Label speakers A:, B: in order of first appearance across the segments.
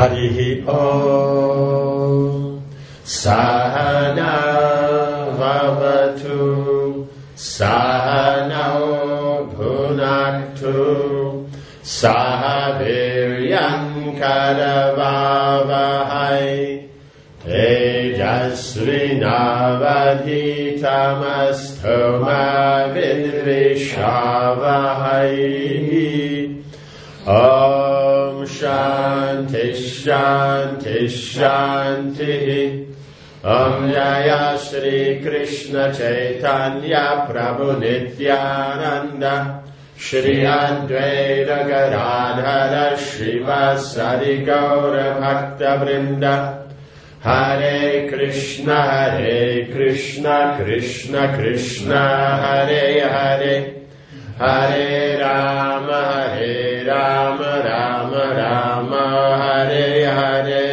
A: Harihi Om. Sahana Vavatu Sahano Bhunaktu Sahaviryam Karavavahai Tejasvinavadhitamastu ma vidvishavahai. Om Shanti Shanti Shanti. Om Jaya Shri Krishna Chaitanya Prabhu Nityananda Shri Advaita Gadadhara Srivasadi Gaura Bhakta Vrinda. Hare Krishna Krishna Krishna Hare Hare, Hare Rama Rama Rama Hare Hare.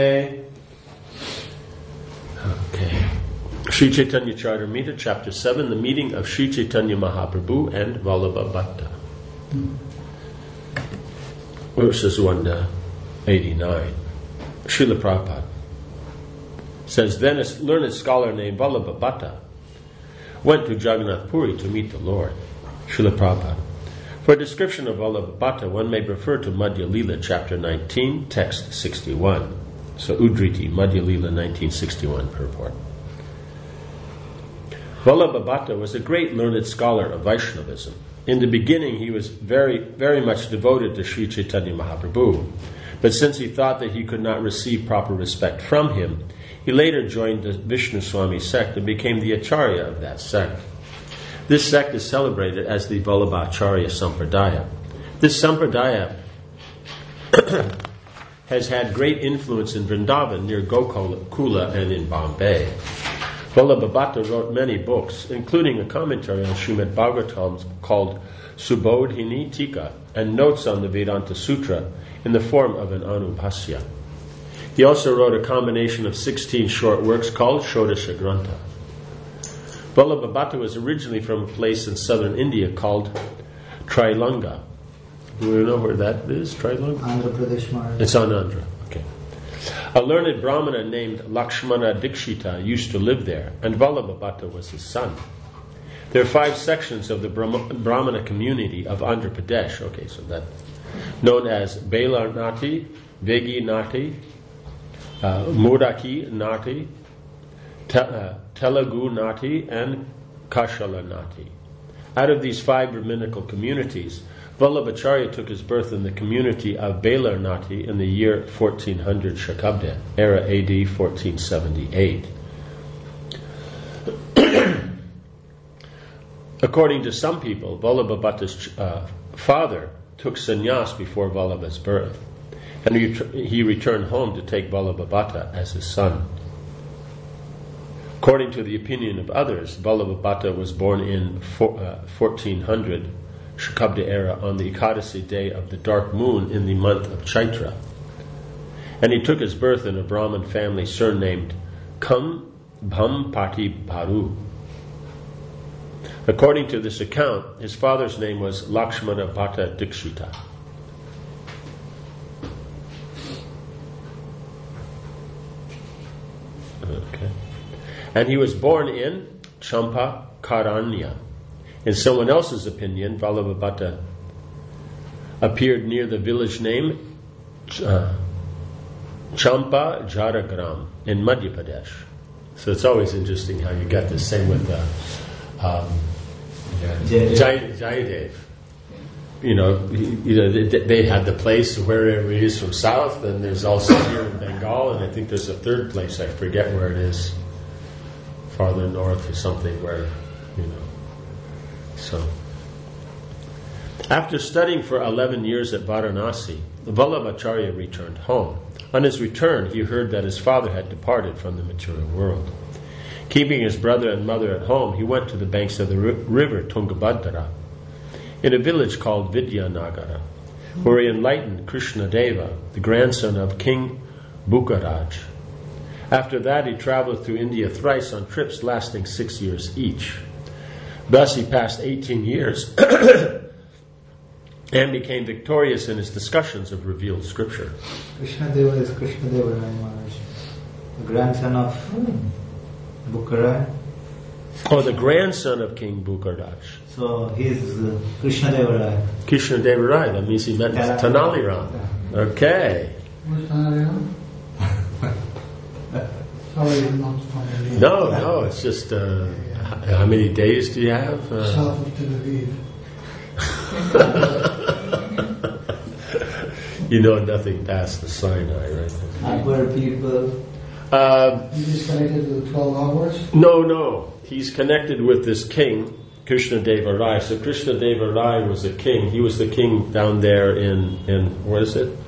A: Okay. Sri Chaitanya Charitamrita, Chapter 7, the meeting of Sri Chaitanya Mahaprabhu and Vallabha Bhatta. Verses 1 to 89. Srila Prabhupada says, then a learned scholar named Vallabha Bhatta went to Jagannath Puri to meet the Lord. Srila Prabhupada. For a description of Vallabha Bhatta, one may refer to Madhya Lila, chapter 19, text 61. So Udriti, Madhya Lila 1961 purport. Vallabha Bhatta was a great learned scholar of Vaishnavism. In the beginning, he was very, very much devoted to Sri Chaitanya Mahaprabhu. But since he thought that he could not receive proper respect from him, he later joined the Vishnu Swami sect and became the Acharya of that sect. This sect is celebrated as the Vallabhacharya Sampradaya. This Sampradaya has had great influence in Vrindavan near Gokula and in Bombay. Vallabha Bhatta wrote many books, including a commentary on Srimad Bhagavatam called Subodhini Tika and notes on the Vedanta Sutra in the form of an Anubhasya. He also wrote a combination of 16 short works called Shodasha Grantha. Vallabha Bhatta was originally from a place in southern India called Trilanga. Do we know where that is, Trilanga?
B: Andhra Pradesh, Maharashtra.
A: It's on Andhra, okay. A learned Brahmana named Lakshmana Dikshita used to live there, and Vallabha Bhatta was his son. There are 5 sections of the Brahmana community of Andhra Pradesh, okay, so that, known as Belar Nati, Vegi Nati, Muraki Nati, Telugu Nati, and Kashala Nati. Out of these 5 Brahminical communities, Vallabhacharya took his birth in the community of Belar Nati in the year 1400 Shakabda, era AD 1478. According to some people, Vallabha Bhatta's father took sannyas before Vallabha's birth, and he returned home to take Vallabha Bhatta as his son. According to the opinion of others, Vallabha Bhatta was born in 1400 Shakabda era on the Ekadasi day of the dark moon in the month of Chaitra. And he took his birth in a Brahmin family surnamed Kam Bham Pati Paru. According to this account, his father's name was Lakshmana Bhatta Dikshita. Okay. And he was born in Champa Karanya. In someone else's opinion, Vallabha Bhatta appeared near the village name Champa Jaragram in Madhya Pradesh. So it's always interesting how you get this. Same with Jayadev. They had the place wherever he is from south, and there's also here in Bengal, and I think there's a third place, I forget where it is, farther north or something where, So, after studying for 11 years at Varanasi, Vallabhacharya returned home. On his return, he heard that his father had departed from the material world. Keeping his brother and mother at home, he went to the banks of the river Tungabhadra, in a village called Vidyanagara, where he enlightened Krishnadeva, the grandson of King Bhukaraj. After that, he traveled through India thrice on trips lasting 6 years each. Thus, he passed 18 years and became victorious in his discussions of revealed scripture.
B: Krishnadeva is Krishnadeva Maharaj, the grandson of Bukharaj.
A: Oh, the grandson of King Bukharaj.
B: So he is Krishnadeva Rai.
A: Krishnadeva Rai, that means he met Tenali Ram. Okay.
C: Where's Tenali Ram? Sorry, I'm not from India.
A: No, it's just, how many days do you have?
C: South of Tel Aviv.
A: You know nothing past the Sinai, right?
B: Akbar people.
C: He's connected to the 12 hours?
A: No. He's connected with this king, Krishnadeva Rai. So Krishnadeva Rai was a king. He was the king down there in what is it?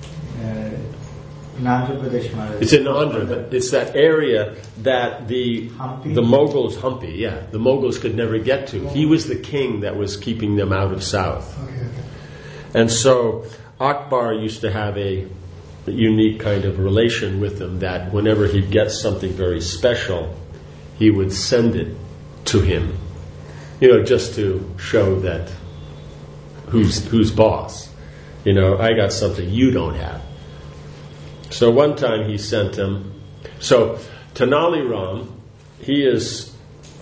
B: In Andhra Pradesh, Maharaj.
A: It's in Andhra, but it's that area that the Mughals, the Mughals could never get to. He was the king that was keeping them out of south.
C: Okay.
A: And so Akbar used to have a unique kind of relation with them, that whenever he'd get something very special, he would send it to him, just to show that who's boss. I got something you don't have. So one time he sent him. So Tenali Ram, he is.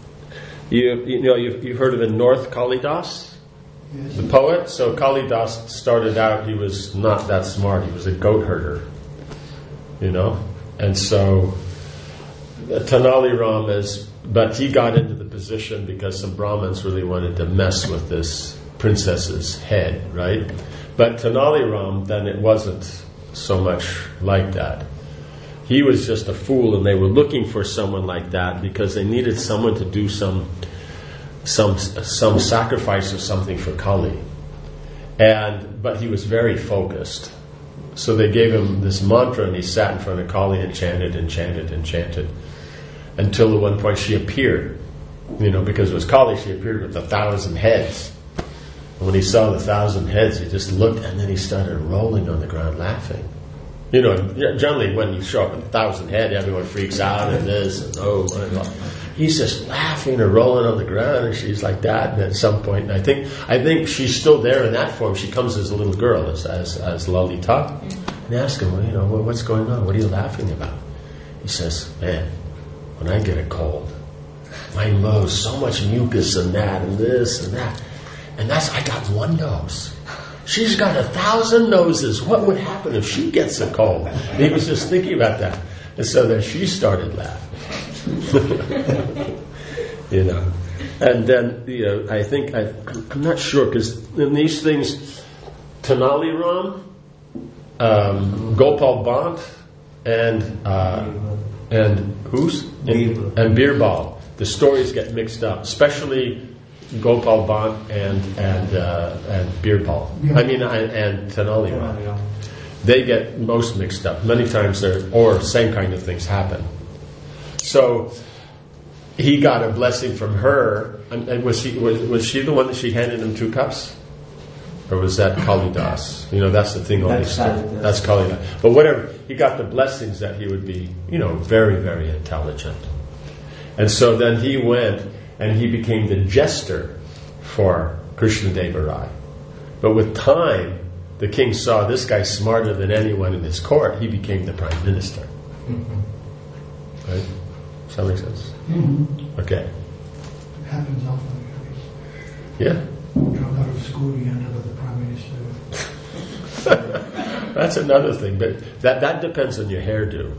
A: You've heard of the North Kalidas,
C: Yes.
A: the poet. So Kalidas started out. He was not that smart. He was a goat herder, and so Tenali Ram but he got into the position because some Brahmins really wanted to mess with this princess's head, right? But Tenali Ram, then it wasn't so much like that. He was just a fool, and they were looking for someone like that because they needed someone to do some sacrifice or something for Kali. But he was very focused. So they gave him this mantra, and he sat in front of Kali and chanted until at one point she appeared. Because it was Kali, she appeared with 1,000 heads. And when he saw the 1,000 heads, he just looked, and then he started rolling on the ground laughing. Generally when you show up with 1,000 head, everyone freaks out and this and oh my God. He's just laughing and rolling on the ground, and she's like that. And at some point, I think she's still there in that form. She comes as a little girl, as Lalita, and ask him, what's going on? What are you laughing about? He says, man, when I get a cold, my nose, so much mucus and that and this and that. And I got one nose. She's got 1,000 noses. What would happen if she gets a cold? And he was just thinking about that. And so then she started laughing. And then, I think, I'm not sure, because in these things, Tenali Ram, Gopal Bant, and who's? And Birbal. The stories get mixed up, especially Gopal Bant and Birbal. And Tenali Ram. They get most mixed up. Many times same kind of things happen. So he got a blessing from her. And was she the one that she handed him 2 cups? Or was that Kalidas? That's the thing. That's Kalidas. But whatever, he got the blessings that he would be, very, very intelligent. And so then he went and he became the jester for Krishnadeva Rai. But with time, the king saw this guy smarter than anyone in his court. He became the prime minister.
C: Mm-hmm.
A: Right? Does that make sense?
C: Mm-hmm.
A: Okay.
C: It happens often.
A: Yeah.
C: You drop out of school, you end up with the prime minister.
A: That's another thing, but that depends on your hairdo.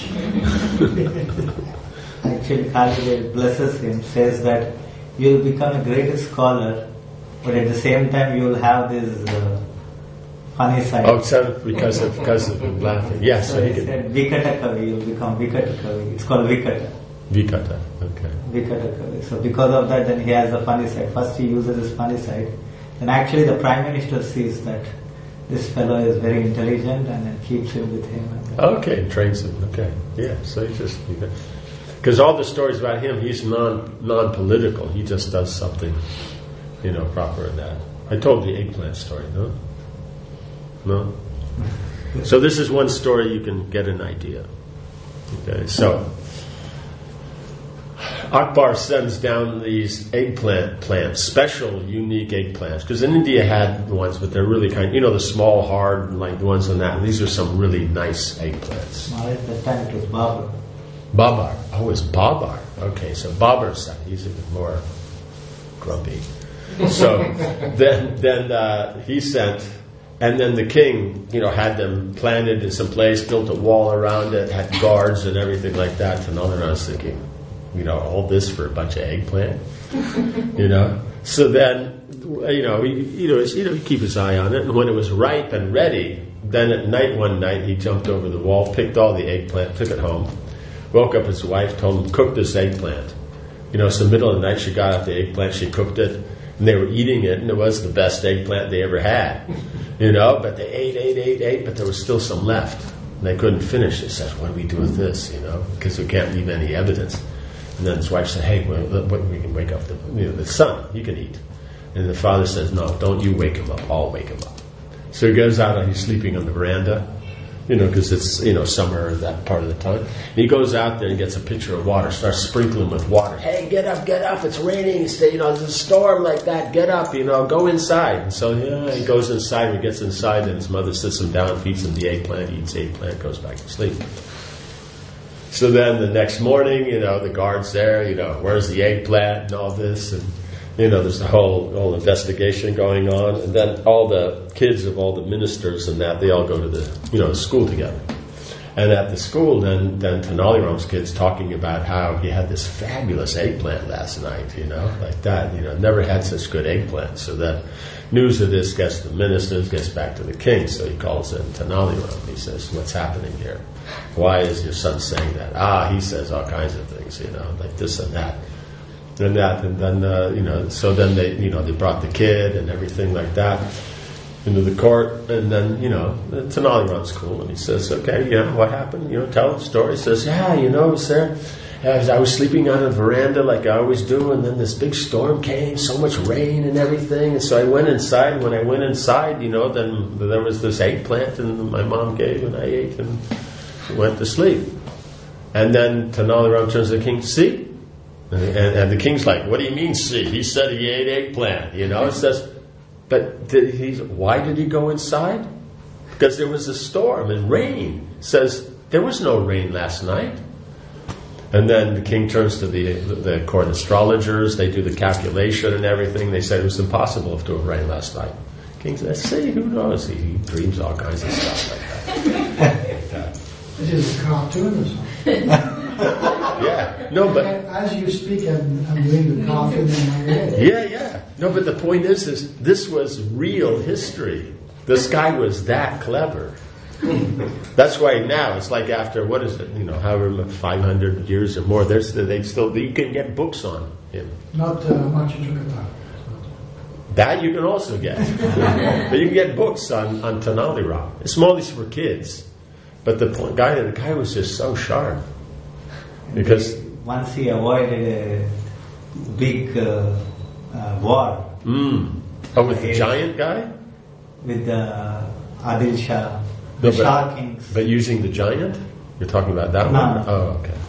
B: Actually, Kali blesses him, says that you will become a great scholar, but at the same time you will have this funny side.
A: Oh, so because of him laughing. Yes,
B: so he said Vikata Kavi, you will become Vikata Kavi. It's called Vikata.
A: Vikata, okay.
B: Vikata Kavi. So because of that, then he has the funny side. First he uses his funny side. Then actually the Prime Minister sees that this fellow is very intelligent and then keeps him with him.
A: Okay, trains him. Okay, yeah. So he just, because all the stories about him, he's non-political. He just does something, proper in that. I told the eggplant story, no? No? So this is one story you can get an idea. Okay, so Akbar sends down these eggplant plants, special, unique eggplants, because in India had ones, but they're really the small, hard, like the ones on that. And these are some really nice eggplants.
B: Well, at that time it was Babar.
A: Babar. Oh, it's Babar. Okay, so Babar's son. He's even more grumpy. So then he sent, and then the king, had them planted in some place, built a wall around it, had guards and everything like that. And all I was thinking, all this for a bunch of eggplant, So then, he keep his eye on it, and when it was ripe and ready, then at night one night he jumped over the wall, picked all the eggplant, took it home, woke up his wife, told him, cook this eggplant. It's the middle of the night, she got out the eggplant, she cooked it, and they were eating it, and it was the best eggplant they ever had, but they ate, but there was still some left, and they couldn't finish. They said, what do we do with this, because we can't leave any evidence. And then his wife said, hey, we can wake up the son, he can eat. And the father says, no, don't you wake him up, I'll wake him up. So he goes out and he's sleeping on the veranda, because it's, summer that part of the time. And he goes out there and gets a pitcher of water, starts sprinkling with water. Hey, get up, it's raining, there's a storm like that, get up, go inside. And so, he goes inside, and he gets inside, and his mother sits him down, feeds him the eggplant, he eats eggplant, goes back to sleep. So then the next morning, the guard's there, where's the eggplant and all this, and there's the whole investigation going on, and then all the kids of all the ministers and that, they all go to the school together. And at the school, then Tenali Ram's kids talking about how he had this fabulous eggplant last night, like that, never had such good eggplant. So that news of this gets to the ministers, gets back to the king, so he calls in Tenali Ram. He says, what's happening here? Why is your son saying that? He says all kinds of things, like this and that. And that, and then, so then they brought the kid and everything like that into the court, and then, Tenali Ram's cool, and he says, okay, what happened? Tell the story. He says, sir, I was sleeping on a veranda like I always do, and then this big storm came, so much rain and everything, and so I went inside, and when I went inside, then there was this eggplant, and my mom gave, and I ate, and went to sleep. And then Tenali Ram turns to the king, see? And the king's like, what do you mean, see? He said he ate eggplant, It says, but why did he go inside? Because there was a storm and rain. It says, there was no rain last night. And then the king turns to the court astrologers. They do the calculation and everything. They said it was impossible to have rained last night. The king says, see, who knows? He dreams all kinds of stuff like that.
C: This is a cartoon or something.
A: Yeah, no, but
C: as you speak, I'm doing the cartoon in my head.
A: Yeah. No, but the point is this was real history. This guy was that clever. That's why now it's like after what is it? However 500 years or more, you can get books on him.
C: Not much Chukata.
A: That you can also get, but you can get books on Tenali Ram. It's mostly for kids, but the guy was just so sharp. Because
B: once he avoided a big war.
A: With the giant guy?
B: With the Adil Shah, Shah kings.
A: But using the giant? You're talking about that one? Oh, okay.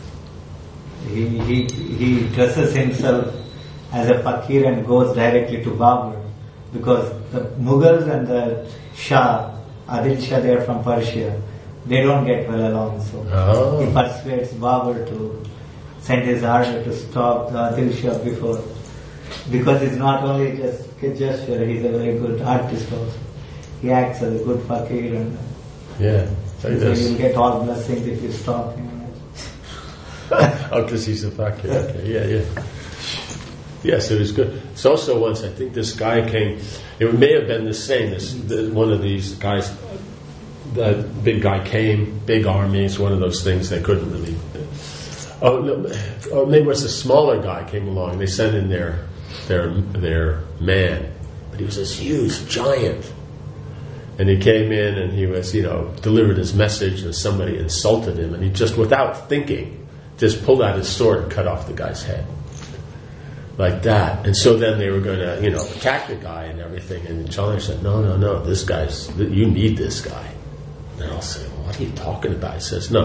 B: He dresses himself as a fakir and goes directly to Babur, because the Mughals and the Shah, Adil Shah, they are from Persia. They don't get well along, so he persuades Babur to send his army to stop the Adil Shah because he's not only just a gesture, he's a very good artist also. He acts as a good fakir, and so you'll get all blessings if you stop him.
A: Because he's a fakir. Okay, Yes, it was good. It's also once, I think this guy came, it may have been the same, one of these guys. The big guy came, big army. It's one of those things they couldn't really. Maybe it was a smaller guy came along. They sent in their man, but he was this huge giant. And he came in and he was, delivered his message, and somebody insulted him, and he just, without thinking, just pulled out his sword and cut off the guy's head. Like that. And so then they were going to, attack the guy and everything. And Chandra said, no, you need this guy. And they're all saying, what are you talking about? He says, no,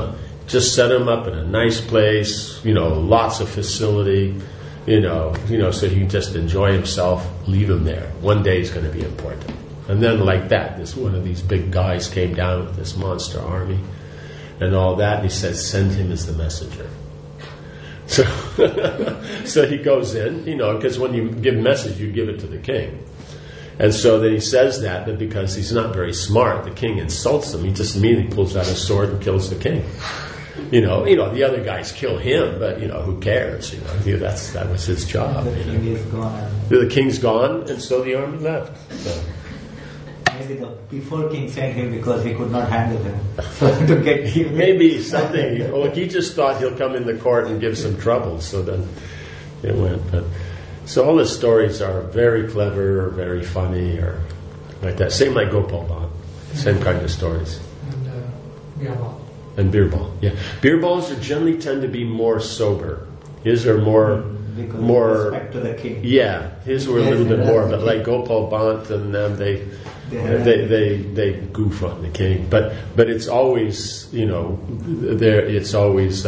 A: Just set him up in a nice place, lots of facility, so he can just enjoy himself. Leave him there. One day he's going to be important. And then like that, one of these big guys came down with this monster army and all that, and he says, send him as the messenger. So, so he goes in, because when you give a message, you give it to the king. And so then he says that, but because he's not very smart, the king insults him. He just immediately pulls out his sword and kills the king. The other guys kill him, but who cares? That was his job.
B: The king is gone.
A: The king's gone, and so the army left. So.
B: Maybe the before king sent him because he could not handle him. So to get him.
A: Maybe something. He just thought he'll come in the court and give some trouble. So then it went. But so all the stories are very clever, very funny, or like that. Same like Gopal Bhatt. Same kind of stories. And Birbal. Yeah, Birbals generally tend to be more sober. His are more
B: respect to the king.
A: Yeah, his were a little bit more, but like Gopal Bhatt and them, they goof on the king. But it's always it's always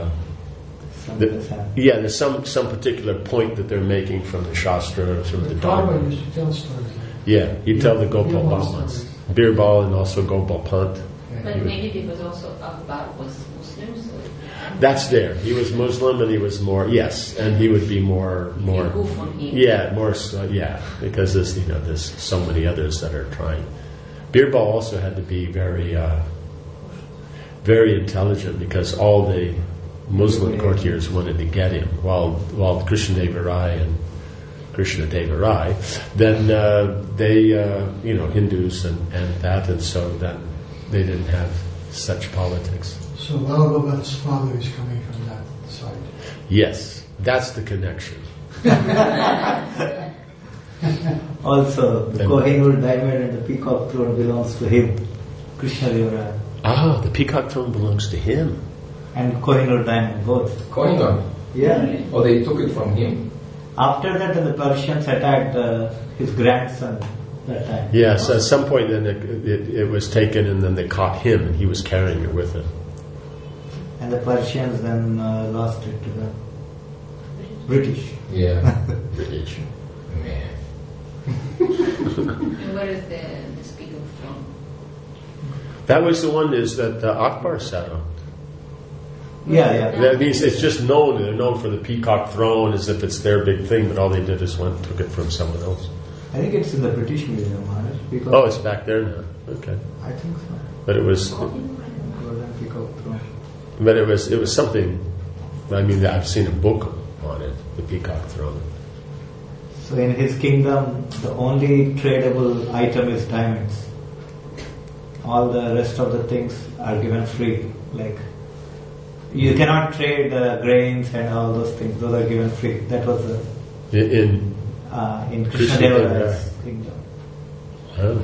A: there's some particular point that they're making from the Shastra, from the Dharma.
C: Used to tell stories.
A: Yeah, you tell the Gopal Bhatt ones. Birbal and also Gopal Pant.
D: But maybe because also Akbar was Muslim, so...
A: That's there. He was Muslim and he was more, yes, and he would be more
D: goof on him.
A: Yeah, because there's so many others that are trying. Birbal also had to be very, very intelligent because all the Muslim courtiers wanted to get him, while Krishnadeva Rai and Krishna-Deva Rai, then they, Hindus and that, and so then they didn't have such politics.
C: So Bhagavath's father is coming from that side.
A: Yes, that's the connection.
B: Also, the Kohinoor diamond and the peacock throne belongs to him, Krishna-Deva Rai.
A: Ah, the peacock throne belongs to him.
B: And Kohinoor diamond, both.
E: Kohinoor?
B: Yeah.
E: Oh, they took it from him?
B: After that, the Persians attacked his grandson that time.
A: Yes, at some point then it was taken and then they caught him and he was carrying it with him.
B: And the Persians then lost it to the British.
E: Yeah.
A: British.
E: Man.
D: And where is the speaker from?
A: That was the one that Akbar sat on.
B: Yeah.
A: That means it's just known. They're known for the peacock throne as if it's their big thing, but all they did is took it from someone else.
B: I think it's in the British Museum, Maharaj.
A: Oh, it's back there now. Okay.
B: I think so.
A: But it was.
B: Golden peacock throne.
A: But it was something. I mean, I've seen a book on it, the peacock throne.
B: So in his kingdom, the only tradable item is diamonds. All the rest of the things are given free. Like, you cannot trade grains and all those things. Those are given free. That was in Krishna-Deva Rai's kingdom.
A: Oh.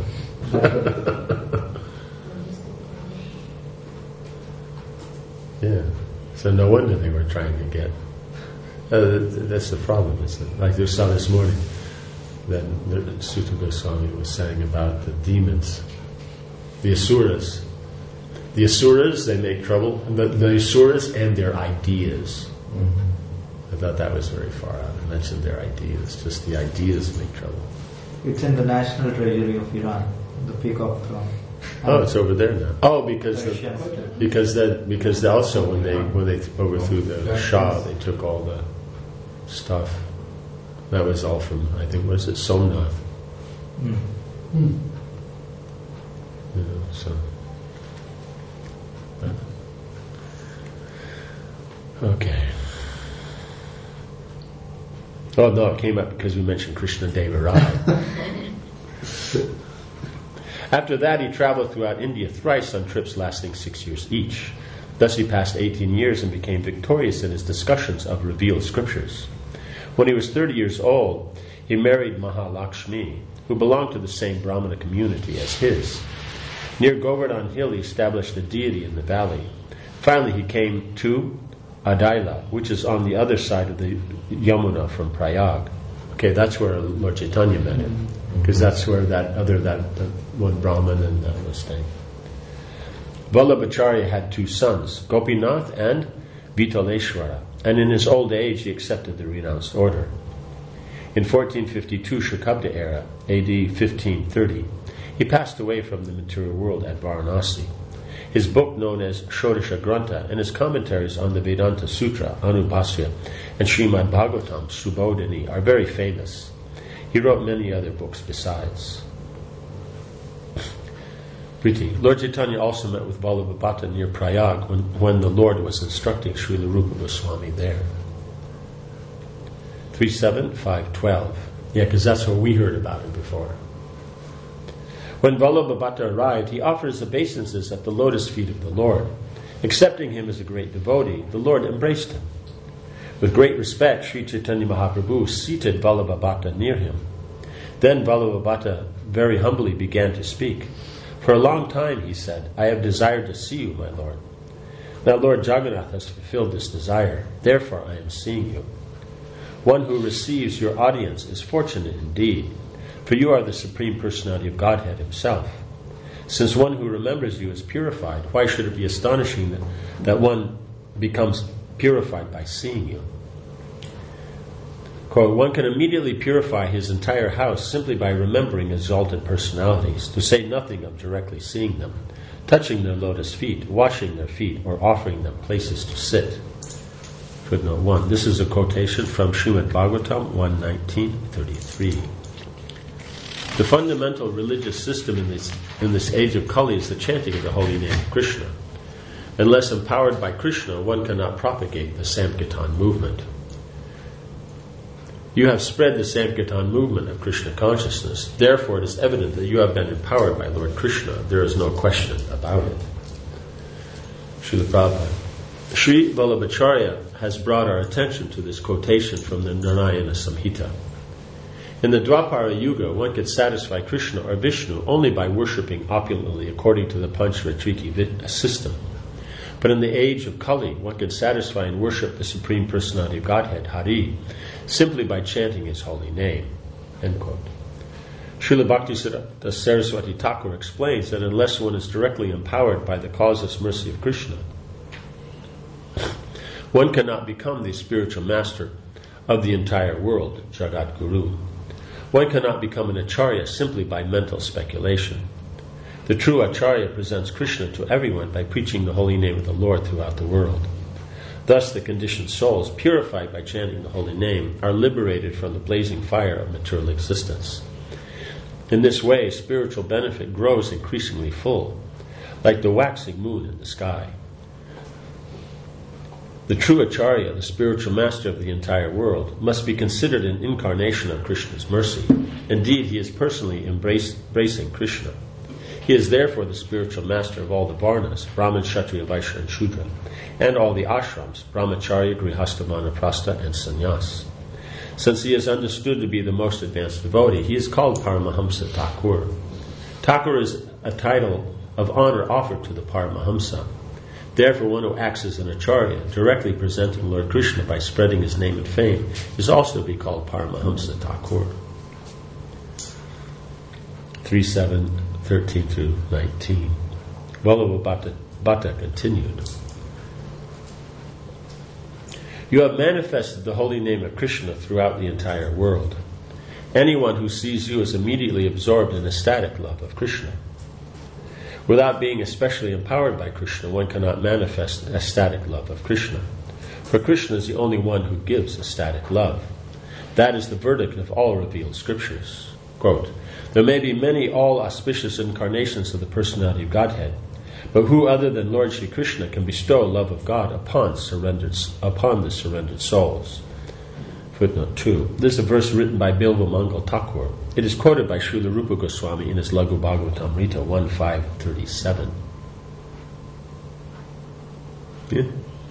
A: Yeah. So no wonder they were trying to get. That's the problem, isn't it? Like you saw this morning, that Sutta Goswami was saying about the demons, the Asuras. The Asuras, they make trouble. The Asuras and their ideas. Mm-hmm. I thought that was very far out. I mentioned their ideas. Just the ideas make trouble.
B: It's in the national treasury of Iran, the peacock throne.
A: Oh, it's over there now. Oh, because also when they overthrew the Shah, they took all the stuff. That was all from, I think, was it Somnath? So. Okay. Oh no, it came up because we mentioned Krishna-Deva Rai. After that, he traveled throughout India thrice on trips lasting 6 years each. Thus he passed 18 years and became victorious in his discussions of revealed scriptures. When he was 30 years old, he married Mahalakshmi, who belonged to the same Brahmana community as his. Near Govardhan Hill, he established a deity in the valley. Finally, he came to Adaila, which is on the other side of the Yamuna from Prayag. Okay, that's where Lord Chaitanya met him, because that's where that one Brahman and that was staying. Vallabhacharya had 2 sons, Gopinath and Vitaleshwara, and in his old age he accepted the renounced order. In 1452 Shakabda era, AD 1530, he passed away from the material world at Varanasi. His book, known as Shodasha Grantha, and his commentaries on the Vedanta Sutra, Anubhasya, and Srimad Bhagavatam, Subodhini, are very famous. He wrote many other books besides. Priti. Lord Chaitanya also met with Vallabhabhata near Prayag when the Lord was instructing Srila Rupa Goswami there. 3.7.5.12. Yeah, because that's where we heard about him before. When Vallabhabhata arrived, he offered his obeisances at the lotus feet of the Lord. Accepting him as a great devotee, the Lord embraced him. With great respect, Sri Chaitanya Mahaprabhu seated Vallabhabhata near him. Then Vallabhabhata very humbly began to speak. For a long time, he said, I have desired to see you, my Lord. Now Lord Jagannath has fulfilled this desire. Therefore I am seeing you. One who receives your audience is fortunate indeed, for you are the Supreme Personality of Godhead himself. Since one who remembers you is purified, why should it be astonishing that one becomes purified by seeing you? Quote, one can immediately purify his entire house simply by remembering exalted personalities, to say nothing of directly seeing them, touching their lotus feet, washing their feet, or offering them places to sit. Footnote 1. This is a quotation from Srimad Bhagavatam 1.19.33. The fundamental religious system in this age of Kali is the chanting of the holy name of Krishna. Unless empowered by Krishna, one cannot propagate the Sankirtan movement. You have spread the Sankirtan movement of Krishna consciousness. Therefore, it is evident that you have been empowered by Lord Krishna. There is no question about it. Srila Prabhupada. Sri Vallabhacharya has brought our attention to this quotation from the Narayana Samhita. In the Dwapara Yuga, one could satisfy Krishna or Vishnu only by worshipping opulently according to the Panchratriki system. But in the age of Kali, one could satisfy and worship the Supreme Personality of Godhead, Hari, simply by chanting his holy name. End quote. Srila Bhaktisiddhanta Saraswati Thakur explains that unless one is directly empowered by the causeless mercy of Krishna, one cannot become the spiritual master of the entire world, Jagat Guru. One cannot become an acharya simply by mental speculation. The true acharya presents Krishna to everyone by preaching the holy name of the Lord throughout the world. Thus the conditioned souls, purified by chanting the holy name, are liberated from the blazing fire of material existence. In this way, spiritual benefit grows increasingly full, like the waxing moon in the sky. The true acharya, the spiritual master of the entire world, must be considered an incarnation of Krishna's mercy. Indeed, he is personally embracing Krishna. He is therefore the spiritual master of all the varnas, Brahman, Kshatriya, Vaishya, and Shudra, and all the ashrams, Brahmacharya, Grihastha, Vanaprastha, and Sannyas. Since he is understood to be the most advanced devotee, he is called Paramahamsa Thakur. Thakur is a title of honor offered to the Paramahamsa. Therefore, one who acts as an acharya, directly presenting Lord Krishna by spreading his name and fame, is also to be called Paramahamsa Thakur. 3.7.13 through 19. Vallabhabhata continued. You have manifested the holy name of Krishna throughout the entire world. Anyone who sees you is immediately absorbed in ecstatic love of Krishna. Without being especially empowered by Krishna, one cannot manifest ecstatic love of Krishna. For Krishna is the only one who gives ecstatic love. That is the verdict of all revealed scriptures. Quote, there may be many all-auspicious incarnations of the personality of Godhead, but who other than Lord Shri Krishna can bestow love of God upon the surrendered souls? Footnote 2. This is a verse written by Bilva Mangal Thakur. It is quoted by Srila Rupa Goswami in his Laghu Bhagavatamrita 1.5.37. Yeah.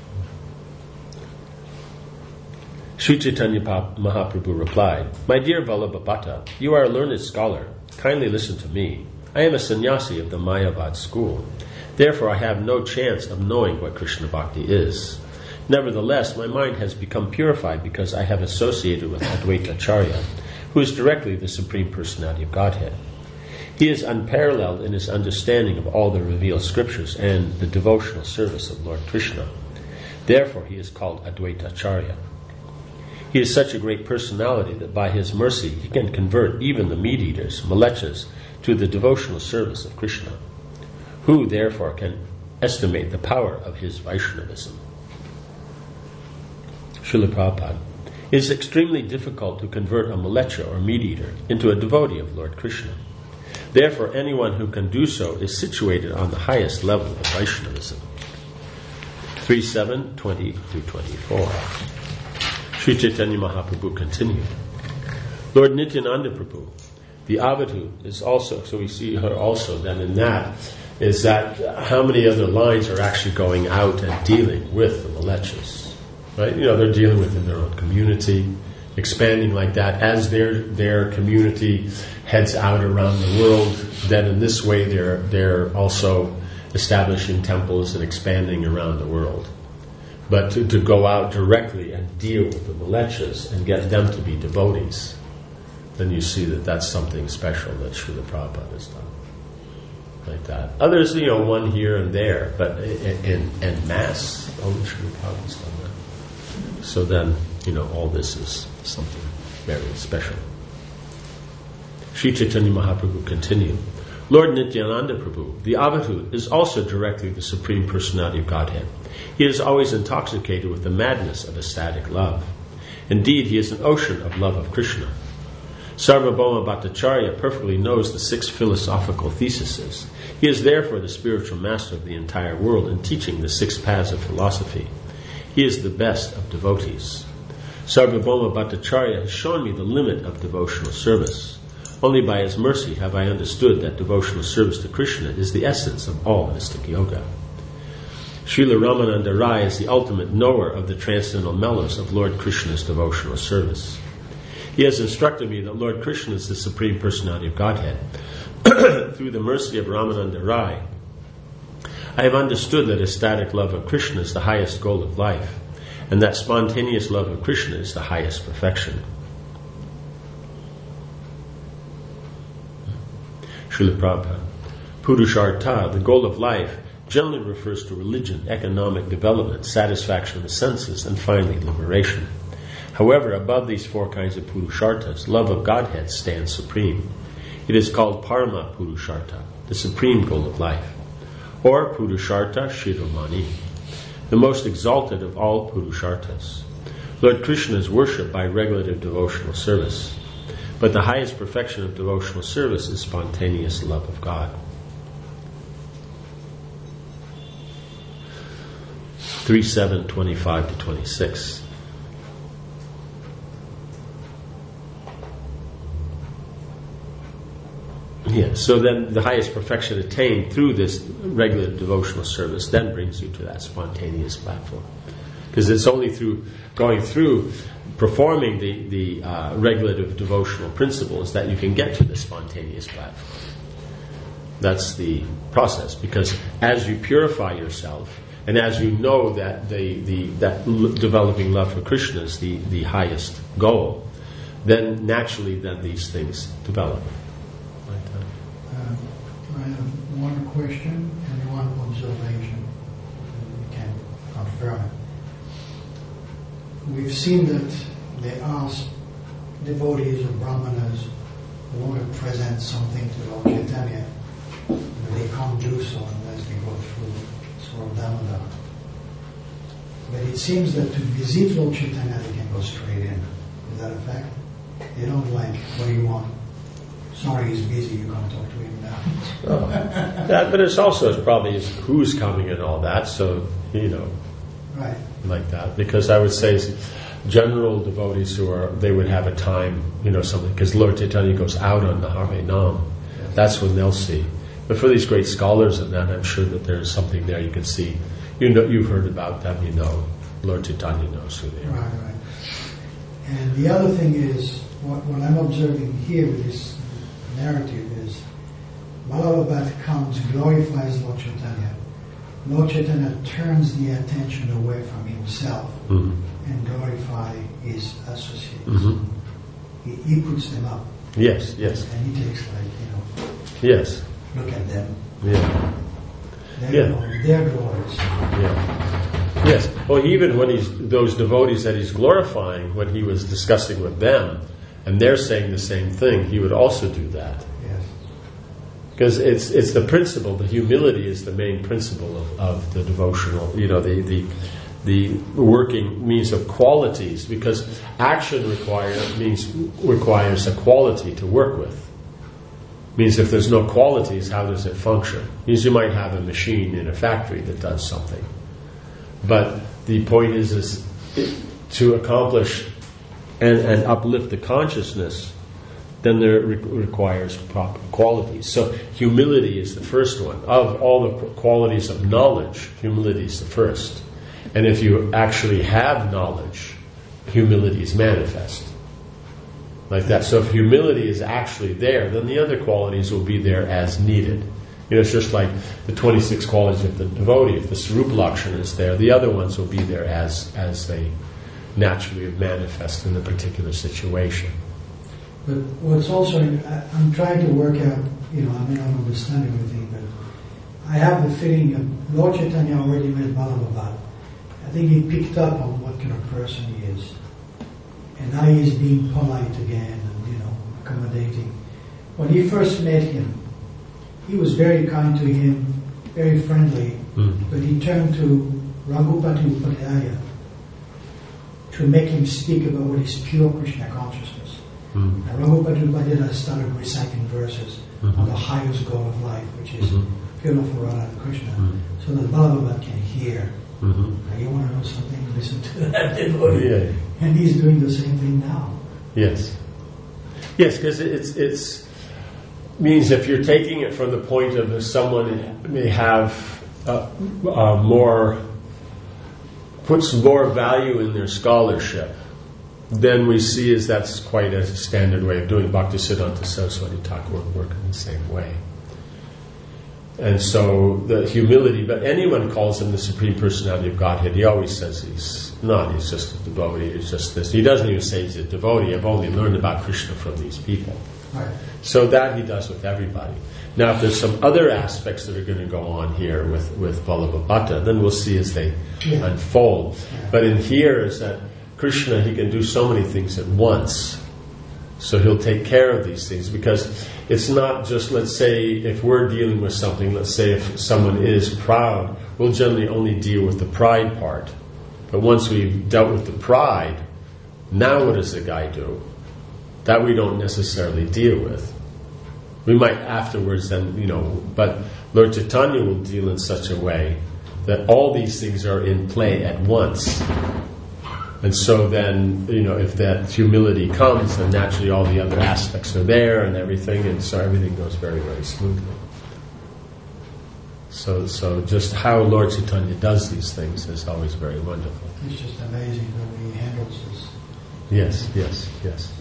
A: Sri Chaitanya Mahaprabhu replied, my dear Vallabhabhata, you are a learned scholar. Kindly listen to me. I am a sannyasi of the Mayavad school. Therefore I have no chance of knowing what Krishna Bhakti is. Nevertheless, my mind has become purified because I have associated with Advaita Acharya, who is directly the Supreme Personality of Godhead. He is unparalleled in his understanding of all the revealed scriptures and the devotional service of Lord Krishna. Therefore, he is called Advaitacharya. He is such a great personality that by his mercy he can convert even the meat-eaters, Malechas, to the devotional service of Krishna. Who, therefore, can estimate the power of his Vaishnavism? Srila Prabhupada. It is extremely difficult to convert a Malecha or meat-eater into a devotee of Lord Krishna. Therefore, anyone who can do so is situated on the highest level of Vaishnavism. 3.7, 20 through 24. Sri Chaitanya Mahaprabhu continued. Lord Nityananda Prabhu, the Avadhu, is also, so we see her also then in that, is that how many other lines are actually going out and dealing with the Malechas. Right? You know, they're dealing within their own community, expanding like that. As their community heads out around the world, then in this way they're also establishing temples and expanding around the world. But to go out directly and deal with the Malechas and get them to be devotees, then you see that that's something special that Srila Prabhupada has done. Like that. Others, you know, one here and there, but in mass, only Srila Prabhupada's done that. So then, you know, all this is something very special. Sri Chaitanya Mahaprabhu continued. Lord Nityananda Prabhu, the Avadhu, is also directly the Supreme Personality of Godhead. He is always intoxicated with the madness of ecstatic love. Indeed, he is an ocean of love of Krishna. Sarvabhauma Bhattacharya perfectly knows the 6 philosophical theses. He is therefore the spiritual master of the entire world in teaching the 6 paths of philosophy. He is the best of devotees. Sarvabhauma Bhattacharya has shown me the limit of devotional service. Only by his mercy have I understood that devotional service to Krishna is the essence of all mystic yoga. Srila Ramananda Rai is the ultimate knower of the transcendental mellows of Lord Krishna's devotional service. He has instructed me that Lord Krishna is the Supreme Personality of Godhead. Through the mercy of Ramananda Rai, I have understood that ecstatic love of Krishna is the highest goal of life, and that spontaneous love of Krishna is the highest perfection. Srila Prabhupada. Purushartha, the goal of life, generally refers to religion, economic development, satisfaction of the senses, and finally liberation. However, above these 4 kinds of Purusharthas, love of Godhead stands supreme. It is called Parama Purushartha, the supreme goal of life, or Purushartha Shiromani, the most exalted of all Purusharthas. Lord Krishna is worshipped by regulative devotional service. But the highest perfection of devotional service is spontaneous love of God. 3.7, 25 to 26. Yeah, so then the highest perfection attained through this regular devotional service then brings you to that spontaneous platform. Because it's only through going through performing the regulative devotional principles that you can get to the spontaneous platform. That's the process, because as you purify yourself and as you know that developing love for Krishna is the highest goal, then naturally then these things develop.
C: I have one question and one observation. We can confirm it. We've seen that they ask devotees or brahmanas who want to present something to Lord Chaitanya, but they can't do so unless they go through Swarup Damodar. But it seems that to visit Lord Chaitanya they can go straight in. Is that a fact? They don't like, what do you want? Sorry, he's busy, you can't talk to him now.
A: Oh. That, but it's also probably who's coming and all that, so, you know.
C: Right.
A: Like that, because I would say general devotees they would have a time, you know, something, because Lord Chaitanya goes out on the Hare Nam. Yes. That's when they'll see. But for these great scholars and that, I'm sure that there's something there you can see. You know, you've heard about them, you know. Lord Chaitanya knows who they are.
C: Right. And the other thing is, what I'm observing here with this narrative is, Bhagavad comes, glorifies Lord Chaitanya. Lord Chaitanya turns the attention away from himself and glorify his associates. He puts them up.
A: Yes.
C: And he takes
A: Yes.
C: Look at them.
A: Yeah.
C: They're glorious.
A: Yeah. Yes. Well, even when those devotees that he's glorifying, when he was discussing with them, and they're saying the same thing, he would also do that.
C: Yes.
A: Because it's the principle. The humility is the main principle of the devotional. You know, the working means of qualities, because action requires a quality to work with. Means if there's no qualities, how does it function? Means you might have a machine in a factory that does something, but the point is to accomplish and uplift the consciousness, then there requires proper qualities. So humility is the first one. Of all the qualities of knowledge, humility is the first. And if you actually have knowledge, humility is manifest. Like that. So if humility is actually there, then the other qualities will be there as needed. You know, it's just like the 26 qualities of the devotee. If the Sarupa Lakshana is there, the other ones will be there as they naturally manifest in a particular situation.
C: But what's also, I'm trying to work out, I may not understand everything, but I have the feeling that Lord Chaitanya already met Balaprabhupada. I think he picked up on what kind of person he is. And now he's being polite again and, accommodating. When he first met him, he was very kind to him, very friendly, but he turned to Raghupati Upadhyaya to make him speak about what is pure Krishna consciousness. And Raghupati Upadhyaya started reciting verses on the highest goal of life, which is pure for Radha and Krishna, so that Balaprabhupada can hear. Now you want to know something? Listen to that devotee. Yeah. And he's doing the same thing now.
A: Yes. Yes, because it's means if you're taking it from the point of someone may have puts more value in their scholarship, then we see as that's quite a standard way of doing. Bhaktisiddhanta Saraswati Thakur work in the same way. And so the humility, but anyone calls him the Supreme Personality of Godhead, he always says he's not, he's just a devotee, he's just this. He doesn't even say he's a devotee. I've only learned about Krishna from these people.
C: Right.
A: So that he does with everybody. Now if there's some other aspects that are going to go on here with Balabhabhata, then we'll see as they unfold. Yeah. But in here is that Krishna, he can do so many things at once. So he'll take care of these things, because it's not just, let's say, if we're dealing with something, let's say if someone is proud, we'll generally only deal with the pride part. But once we've dealt with the pride, now what does the guy do? That we don't necessarily deal with. We might afterwards then, but Lord Chaitanya will deal in such a way that all these things are in play at once. And so then, if that humility comes, then naturally all the other aspects are there and everything, and so everything goes very, very smoothly. So just how Lord Chaitanya does these things is always very wonderful.
C: It's just amazing the way he handles this.
A: Yes.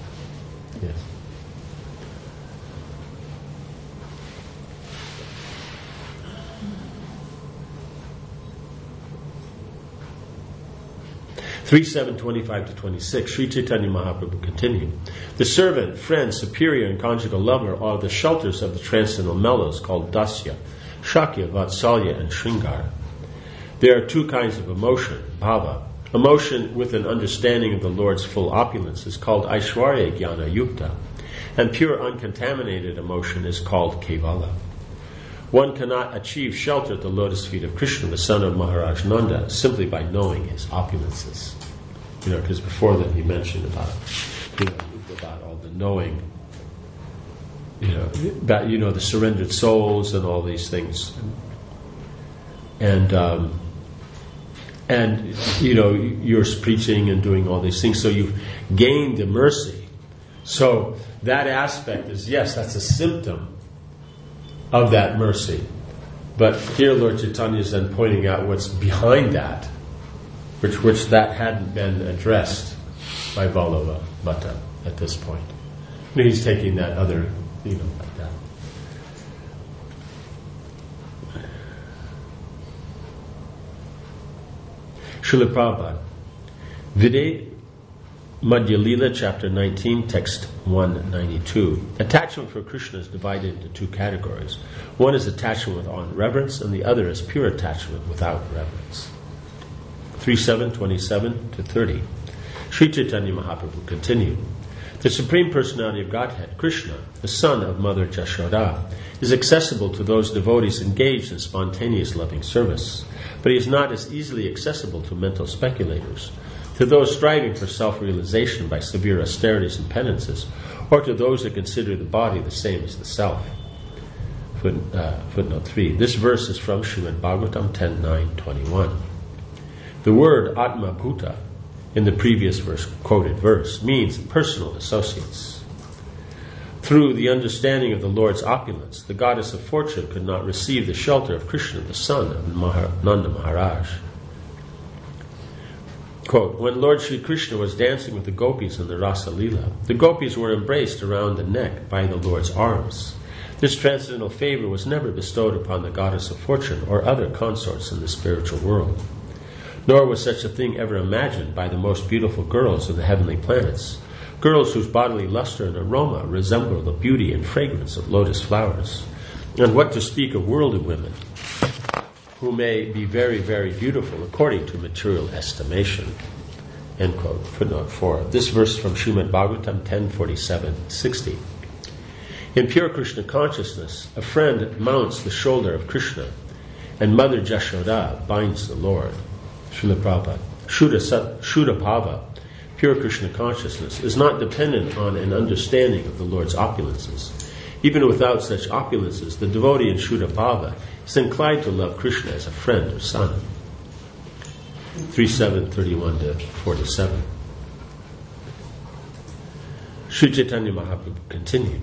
A: 3:7:25-26, Sri Chaitanya Mahaprabhu continued. The servant, friend, superior, and conjugal lover are the shelters of the transcendental mellows called Dasya, Shakya, Vatsalya, and Shringar. There are two kinds of emotion, bhava. Emotion with an understanding of the Lord's full opulence is called Aishwarya Jnana Yukta, and pure uncontaminated emotion is called Kevala. One cannot achieve shelter at the lotus feet of Krishna, the son of Maharaj Nanda, simply by knowing his opulences. Because before that he mentioned about all the knowing, about the surrendered souls and all these things, and you're preaching and doing all these things, so you've gained the mercy. So that aspect is, yes, that's a symptom of that mercy. But here Lord Chaitanya is then pointing out what's behind that, which that hadn't been addressed by Balabhabhata at this point. He's taking that other, like that. Srila Prabhupada, Madhya Lila, chapter 19, text 192. Attachment for Krishna is divided into two categories. One is attachment with awe and reverence, and the other is pure attachment without reverence. 3:7, 27 to 30. Sri Chaitanya Mahaprabhu continued. The Supreme Personality of Godhead, Krishna, the son of Mother Jashoda, is accessible to those devotees engaged in spontaneous loving service, but he is not as easily accessible to mental speculators, to those striving for self-realization by severe austerities and penances, or to those that consider the body the same as the self. Footnote 3. This verse is from Srimad Bhagavatam 10:9-21. The word Atma Bhuta in the previous quoted verse means personal associates. Through the understanding of the Lord's opulence, the goddess of fortune could not receive the shelter of Krishna, the son of Nanda Maharaj. Quote, when Lord Sri Krishna was dancing with the gopis in the Rasa Lila, the gopis were embraced around the neck by the Lord's arms. This transcendental favor was never bestowed upon the goddess of fortune or other consorts in the spiritual world. Nor was such a thing ever imagined by the most beautiful girls of the heavenly planets, girls whose bodily luster and aroma resemble the beauty and fragrance of lotus flowers. And what to speak of worldly women, who may be very, very beautiful according to material estimation. End quote. Footnote 4. This verse from Srimad Bhagavatam 10:47-60. In pure Krishna consciousness, a friend mounts the shoulder of Krishna, and Mother Jashoda binds the Lord. Srila Prabhupada. Shuddha Bhava, pure Krishna consciousness, is not dependent on an understanding of the Lord's opulences. Even without such opulences, the devotee in Shuddha Bhava is inclined to love Krishna as a friend or son. 3:7:31-47. Sri Chaitanya Mahaprabhu continued.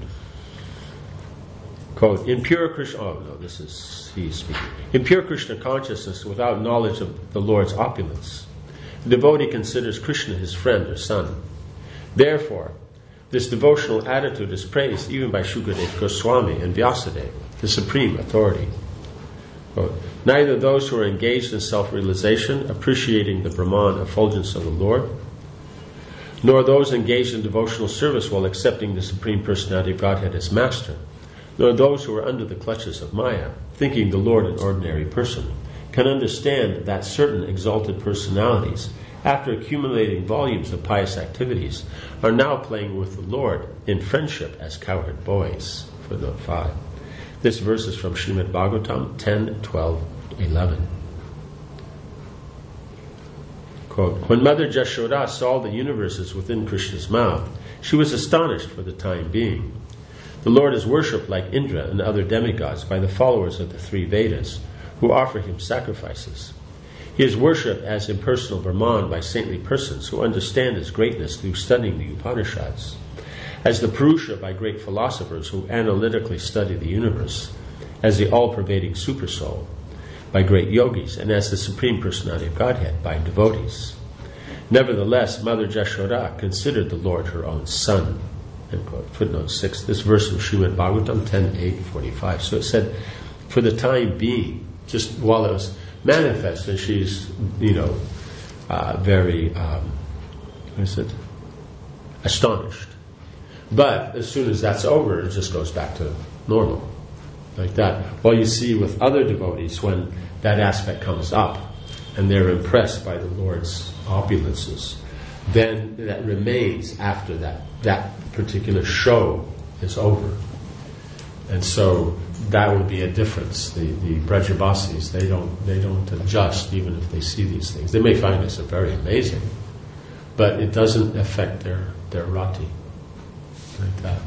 A: Quote, in pure Krishna, he's speaking. In pure Krishna consciousness, without knowledge of the Lord's opulence, the devotee considers Krishna his friend or son. Therefore, this devotional attitude is praised even by Shukadeva Goswami and Vyasadeva, the supreme authority. Quote, neither those who are engaged in self-realization, appreciating the Brahman effulgence of the Lord, nor those engaged in devotional service while accepting the Supreme Personality of Godhead as Master, nor those who are under the clutches of Maya, thinking the Lord an ordinary person, can understand that certain exalted personalities, after accumulating volumes of pious activities, are now playing with the Lord in friendship as cowherd boys. Footnote 5. This verse is from Srimad Bhagavatam 10:12-11. Quote, when Mother Jashoda saw the universes within Krishna's mouth, she was astonished for the time being. The Lord is worshipped like Indra and other demigods by the followers of the three Vedas, who offer him sacrifices. He is worshipped as impersonal Brahman by saintly persons who understand his greatness through studying the Upanishads, as the Purusha by great philosophers who analytically study the universe, as the all-pervading Supersoul by great yogis, and as the Supreme Personality of Godhead by devotees. Nevertheless, Mother Jashoda considered the Lord her own son. End quote. Footnote 6. This verse from Srimad Bhagavatam 10:8-45. So it said, for the time being, just while it was manifest, and she's, very, astonished. But as soon as that's over, it just goes back to normal, like that. Well, you see with other devotees, when that aspect comes up, and they're impressed by the Lord's opulences, then that remains after that particular show is over. And so that would be a difference. The Brajabasis, they don't adjust even if they see these things. They may find this very amazing, but it doesn't affect their rati like that.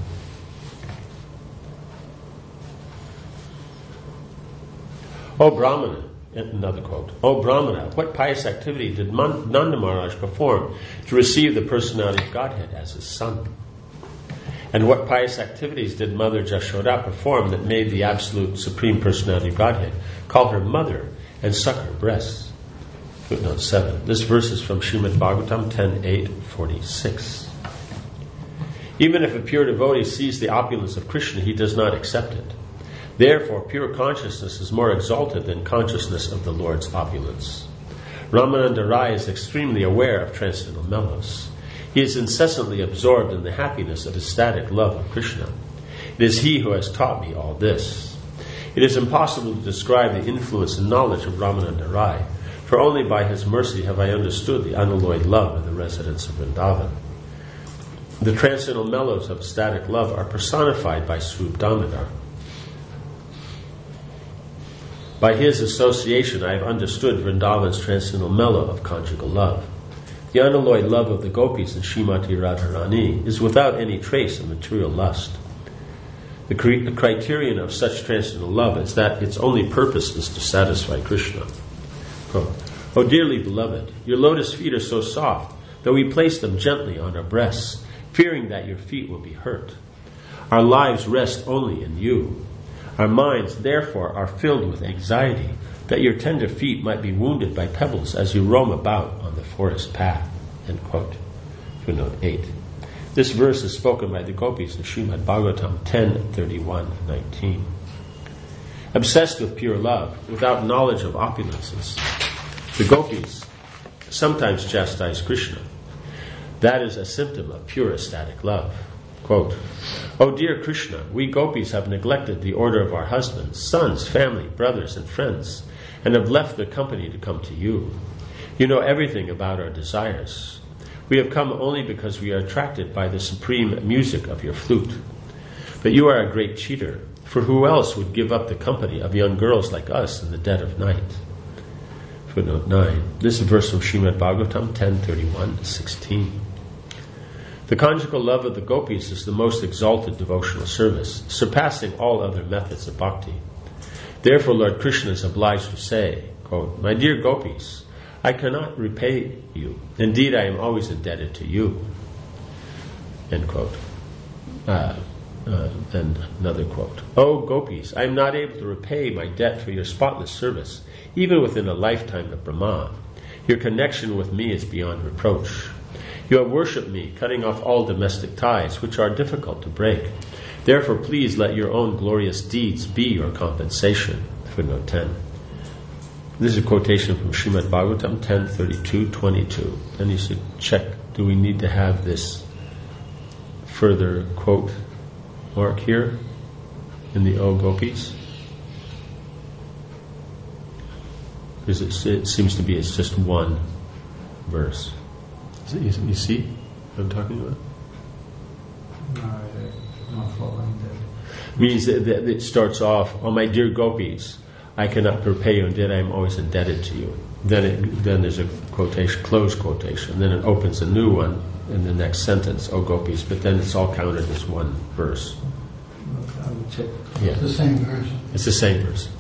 A: O Brahmana, another quote, O Brahmana, what pious activity did Nanda Maharaj perform to receive the personality of Godhead as his son? And what pious activities did Mother Jashoda perform that made the absolute Supreme Personality of Godhead call her mother and suck her breasts? Footnote 7. This verse is from Srimad Bhagavatam 10:8-46. Even if a pure devotee sees the opulence of Krishna, he does not accept it. Therefore, pure consciousness is more exalted than consciousness of the Lord's opulence. Ramananda Rai is extremely aware of transcendental mellows. He is incessantly absorbed in the happiness of ecstatic love of Krishna. It is he who has taught me all this. It is impossible to describe the influence and knowledge of Ramananda Rai, for only by his mercy have I understood the unalloyed love of the residents of Vrindavan. The transcendental mellows of ecstatic love are personified by Swarup Damodar. By his association I have understood Vrindavan's transcendental mellow of conjugal love. The unalloyed love of the gopis in Srimati Radharani is without any trace of material lust. The criterion of such transcendental love is that its only purpose is to satisfy Krishna. Quote, "O dearly beloved, your lotus feet are so soft that we place them gently on our breasts, fearing that your feet will be hurt. Our lives rest only in you. Our minds, therefore, are filled with anxiety that your tender feet might be wounded by pebbles as you roam about on the forest path." End quote. Footnote 8. This verse is spoken by the gopis in Srimad Bhagavatam 10:31-19. Obsessed with pure love, without knowledge of opulences, the gopis sometimes chastise Krishna. That is a symptom of pure ecstatic love. Quote, "O dear Krishna, we gopis have neglected the order of our husbands, sons, family, brothers, and friends, and have left their company to come to you. You know everything about our desires. We have come only because we are attracted by the supreme music of your flute. But you are a great cheater, for who else would give up the company of young girls like us in the dead of night?" Footnote 9. This is a verse from Srimad Bhagavatam 10:31-16. The conjugal love of the gopis is the most exalted devotional service, surpassing all other methods of bhakti. Therefore Lord Krishna is obliged to say, quote, "My dear gopis, I cannot repay you. Indeed, I am always indebted to you." End quote. And another quote. "O gopis, I am not able to repay my debt for your spotless service, even within a lifetime of Brahma. Your connection with me is beyond reproach. You have worshipped me, cutting off all domestic ties, which are difficult to break. Therefore, please let your own glorious deeds be your compensation." Footnote 10. This is a quotation from Srimad Bhagavatam 10:32-22. And you should check, do we need to have this further quote mark here in the O Gopis? Because it seems to be it's just one verse. You see what I'm talking about?
B: No, I'm not following that.
A: Means that it starts off, "Oh my dear gopis, I cannot repay you, indeed I am always indebted to you." Then there's a quotation, closed quotation. Then it opens a new one in the next sentence, "O gopis," but then it's all counted as one verse.
B: Okay, I will check.
A: Yeah,
C: It's the same verse.
A: it's the same verse.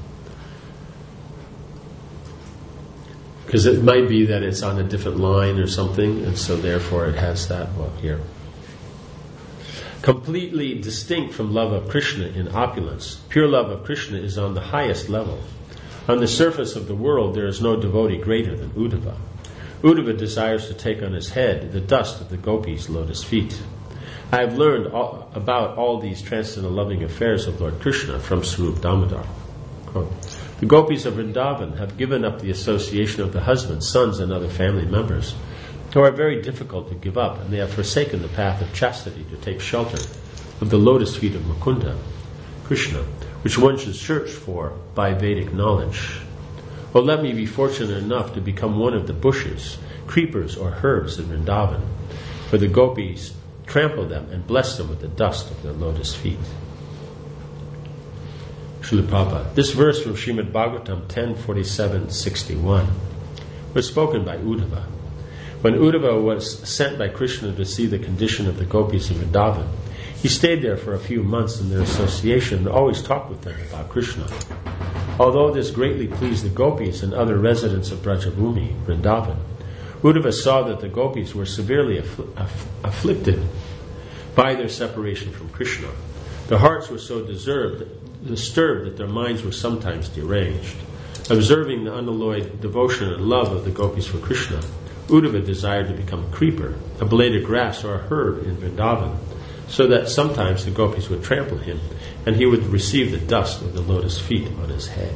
A: Because it might be that it's on a different line or something, and so therefore it has that one here. Completely distinct from love of Krishna in opulence, pure love of Krishna is on the highest level. On the surface of the world there is no devotee greater than Uddhava. Uddhava desires to take on his head the dust of the gopis' lotus feet. I have learned about all these transcendental loving affairs of Lord Krishna from Swarup Damodar. Quote, "The gopis of Vrindavan have given up the association of the husbands, sons, and other family members, who are very difficult to give up, and they have forsaken the path of chastity to take shelter of the lotus feet of Mukunda, Krishna, which one should search for by Vedic knowledge. Oh, let me be fortunate enough to become one of the bushes, creepers, or herbs in Vrindavan, for the gopis trample them and bless them with the dust of their lotus feet." Srila Prabhupada. This verse from Srimad Bhagavatam 10:47-61 was spoken by Uddhava. When Uddhava was sent by Krishna to see the condition of the gopis in Vrindavan, he stayed there for a few months in their association and always talked with them about Krishna. Although this greatly pleased the gopis and other residents of Brajabhumi, Vrindavan, Uddhava saw that the gopis were severely afflicted by their separation from Krishna. Their hearts were so disturbed that their minds were sometimes deranged. Observing the unalloyed devotion and love of the gopis for Krishna, Uddhava desired to become a creeper, a blade of grass, or a herb in Vrindavan, so that sometimes the gopis would trample him and he would receive the dust of the lotus feet on his head.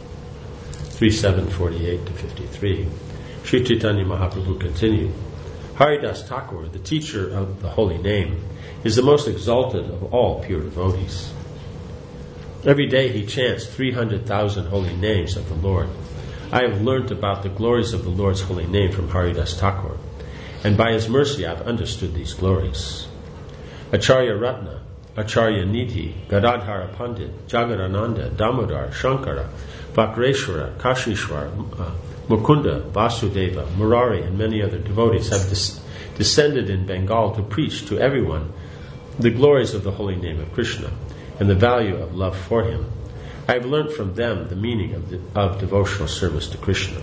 A: 3:748-53. Sri Chaitanya Mahaprabhu continued, Haridas Thakur, the teacher of the holy name, is the most exalted of all pure devotees. Every day he chants 300,000 holy names of the Lord. I have learnt about the glories of the Lord's holy name from Haridas Thakur, and by his mercy I have understood these glories. Acharya Ratna, Acharya Nidhi, Gadadhara Pandit, Jagadananda, Damodar, Shankara, Vakreshwara, Kashishwar, Mukunda, Vasudeva, Murari, and many other devotees have descended in Bengal to preach to everyone the glories of the holy name of Krishna and the value of love for him. I have learnt from them the meaning of devotional service to Krishna.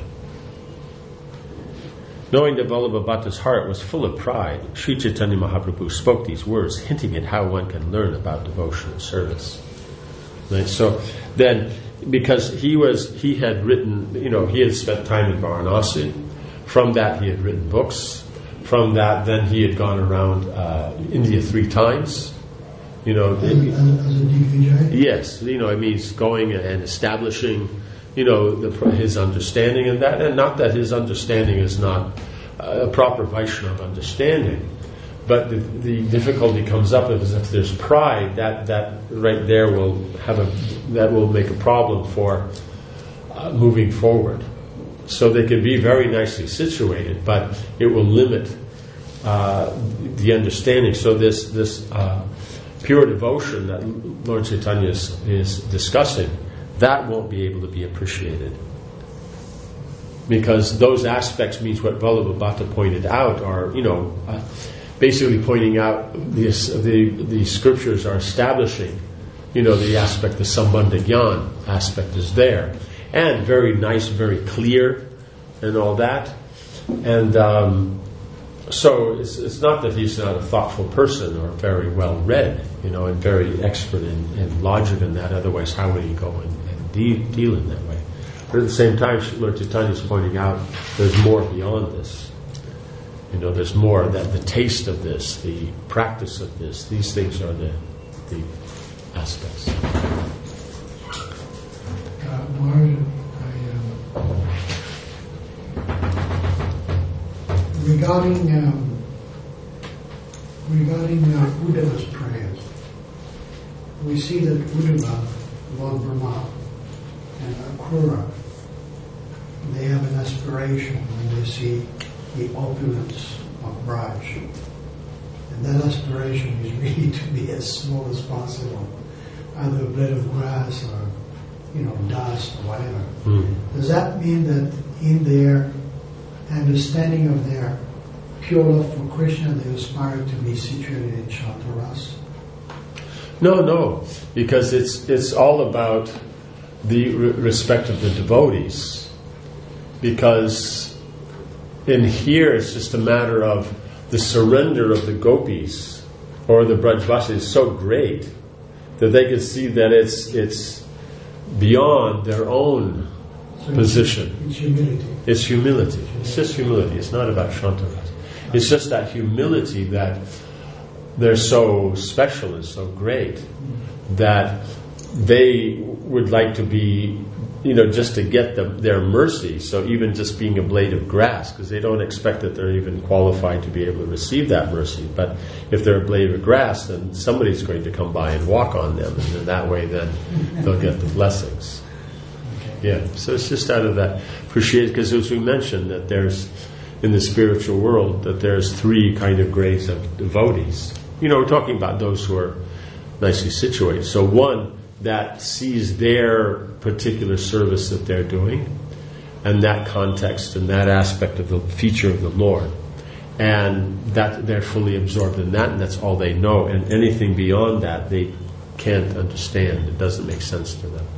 A: Knowing that Vallabhabhata's heart was full of pride, Sri Chaitanya Mahaprabhu spoke these words, hinting at how one can learn about devotional service. Right? So then, because he had written, he had spent time in Varanasi. From that, he had written books. From that, then he had gone around India 3 times.
C: As a Digvijay?
A: Yes, it means going and establishing, his understanding in that, and not that his understanding is not a proper Vaishnava understanding, but the difficulty comes up is if there's pride, that right there will make a problem for moving forward. So they can be very nicely situated, but it will limit the understanding. So this pure devotion that Lord Chaitanya is discussing, that won't be able to be appreciated. Because those aspects means what Vallabhabhata pointed out are, basically pointing out the scriptures are establishing, the aspect, the Sambandha Gyan aspect is there. And very nice, very clear, and all that. And so it's not that he's not a thoughtful person or very well read, and very expert in logic and that. Otherwise, how would he go and deal in that way? But at the same time, Lord Chaitanya is pointing out there's more beyond this. There's more, that the taste of this, the practice of this, these things are the aspects.
C: Regarding Uddhava's prayers, we see that Uddhava, Lord Brahma, and Akrura, they have an aspiration when they see the opulence of Braj. And that aspiration is really to be as small as possible, either a blade of grass or, dust or whatever. Does that mean that in their understanding of their pure love for Krishna, they aspire to be situated in Shantaras?
A: No, because it's all about the respect of the devotees. Because in here it's just a matter of the surrender of the gopis or the Brajvasis is so great that they can see that it's beyond their own position.
C: It's humility.
A: It's humility. It's just humility. It's not about Shantaras. It's just that humility that they're so special and so great that they would like to be, just to get their mercy. So even just being a blade of grass, because they don't expect that they're even qualified to be able to receive that mercy. But if they're a blade of grass, then somebody's going to come by and walk on them, and in that way, then they'll get the blessings. Yeah. So it's just out of that appreciation, because as we mentioned, that there's in the spiritual world that there's 3 kind of grades of devotees. We're talking about those who are nicely situated. So one that sees their particular service that they're doing, and that context and that aspect of the feature of the Lord, and that they're fully absorbed in that, and that's all they know. And anything beyond that, they can't understand. It doesn't make sense to them.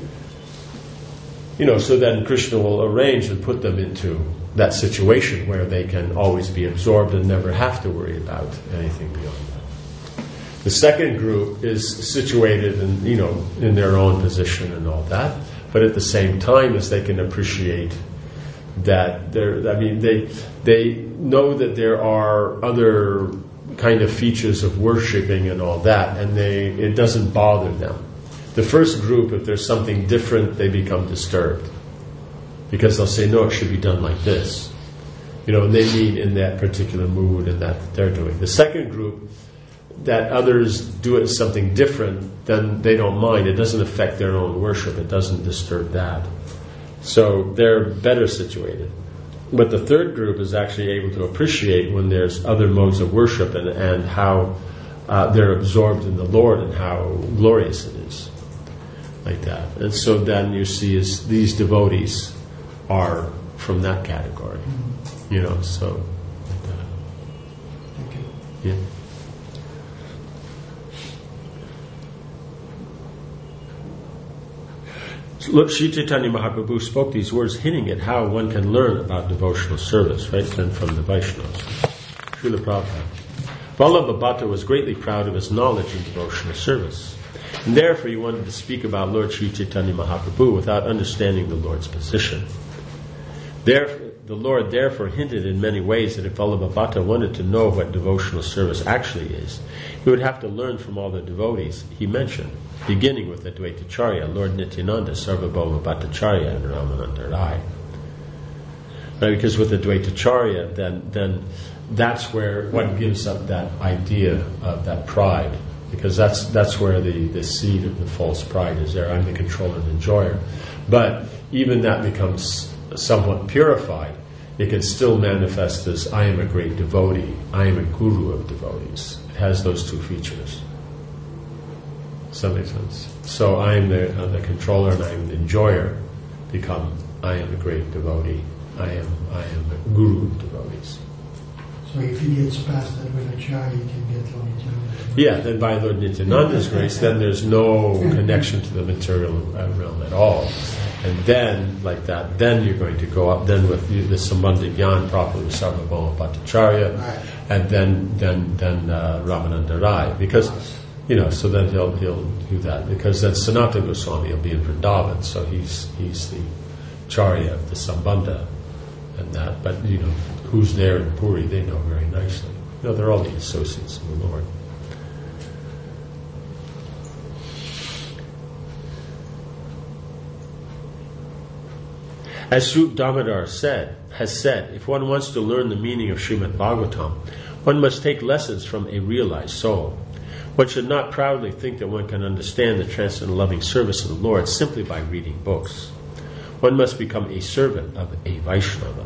A: So then Krishna will arrange and put them into that situation where they can always be absorbed and never have to worry about anything beyond that. The second group is situated in their own position and all that, but at the same time as they can appreciate that they know that there are other kind of features of worshipping and all that, and it doesn't bother them. The first group, if there's something different, they become disturbed. Because they'll say, no, it should be done like this. and they mean in that particular mood and that they're doing. The second group, that others do it something different, then they don't mind. It doesn't affect their own worship. It doesn't disturb that. So they're better situated. But the third group is actually able to appreciate when there's other modes of worship and how they're absorbed in the Lord and how glorious it is. Like that. And so then you see is these devotees are from that category. So like that.
C: Thank you.
A: Yeah. Look, Sri Chaitanya Mahaprabhu spoke these words hinting at how one can learn about devotional service, right then from the Vaishnavas. Srila Prabhupada. Vallabha Bhatta was greatly proud of his knowledge in devotional service. And therefore he wanted to speak about Lord Sri Chaitanya Mahaprabhu without understanding the Lord's position. The Lord therefore hinted in many ways that if Vallabha Bhatta wanted to know what devotional service actually is, he would have to learn from all the devotees he mentioned, beginning with Advaitacharya, Lord Nityananda, Sarvabhauma Bhattacharya, and Ramananda Rai. Right, because with Advaitacharya, then that's where one gives up that idea of that pride, because that's where the seed of the false pride is there. I'm the controller and enjoyer. But even that becomes somewhat purified. It can still manifest as I am a great devotee, I am a guru of devotees. It has those two features. Does that make sense? So I am the controller and I am the enjoyer become I am a great devotee. I am a guru of devotees.
C: So if he gets past that with a char, he can get Lord Nityananda.
A: Yeah, then by Lord Nityananda's grace, then there's no connection to the material realm at all. And then, like that, then you're going to go up, then with the Sambandha Gyan, properly with Sarvabhauma Bhattacharya,
C: Right.
A: and then Ramananda Rai. Because, so then he'll do that. Because then Sanatana Goswami will be in Vrindavan, so he's the Charya of the Sambandha and that. But, who's there in Puri, they know very nicely. They're all the associates of the Lord. As Srup Damodar has said, if one wants to learn the meaning of Srimad Bhagavatam, one must take lessons from a realized soul. One should not proudly think that one can understand the transcendental loving service of the Lord simply by reading books. One must become a servant of a Vaishnava.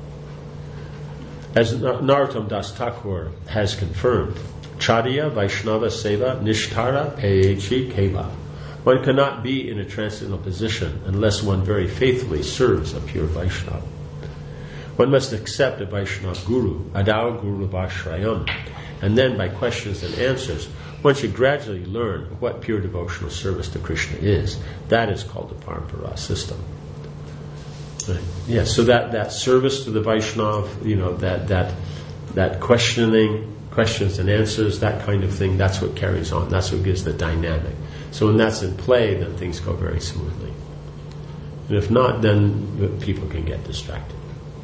A: As Narottam Das Thakur has confirmed, Chadiya Vaishnava Seva Nishtara Peyechi Keva. One cannot be in a transcendental position unless one very faithfully serves a pure Vaishnava. One must accept a Vaishnava Guru, Adau Guru Vashrayam, and then by questions and answers, one should gradually learn what pure devotional service to Krishna is. That is called the Parampara system. Right. Yeah, so that service to the Vaishnava, that questions and answers, that kind of thing, that's what carries on. That's what gives the dynamic. So when that's in play, then things go very smoothly. And if not, then people can get distracted.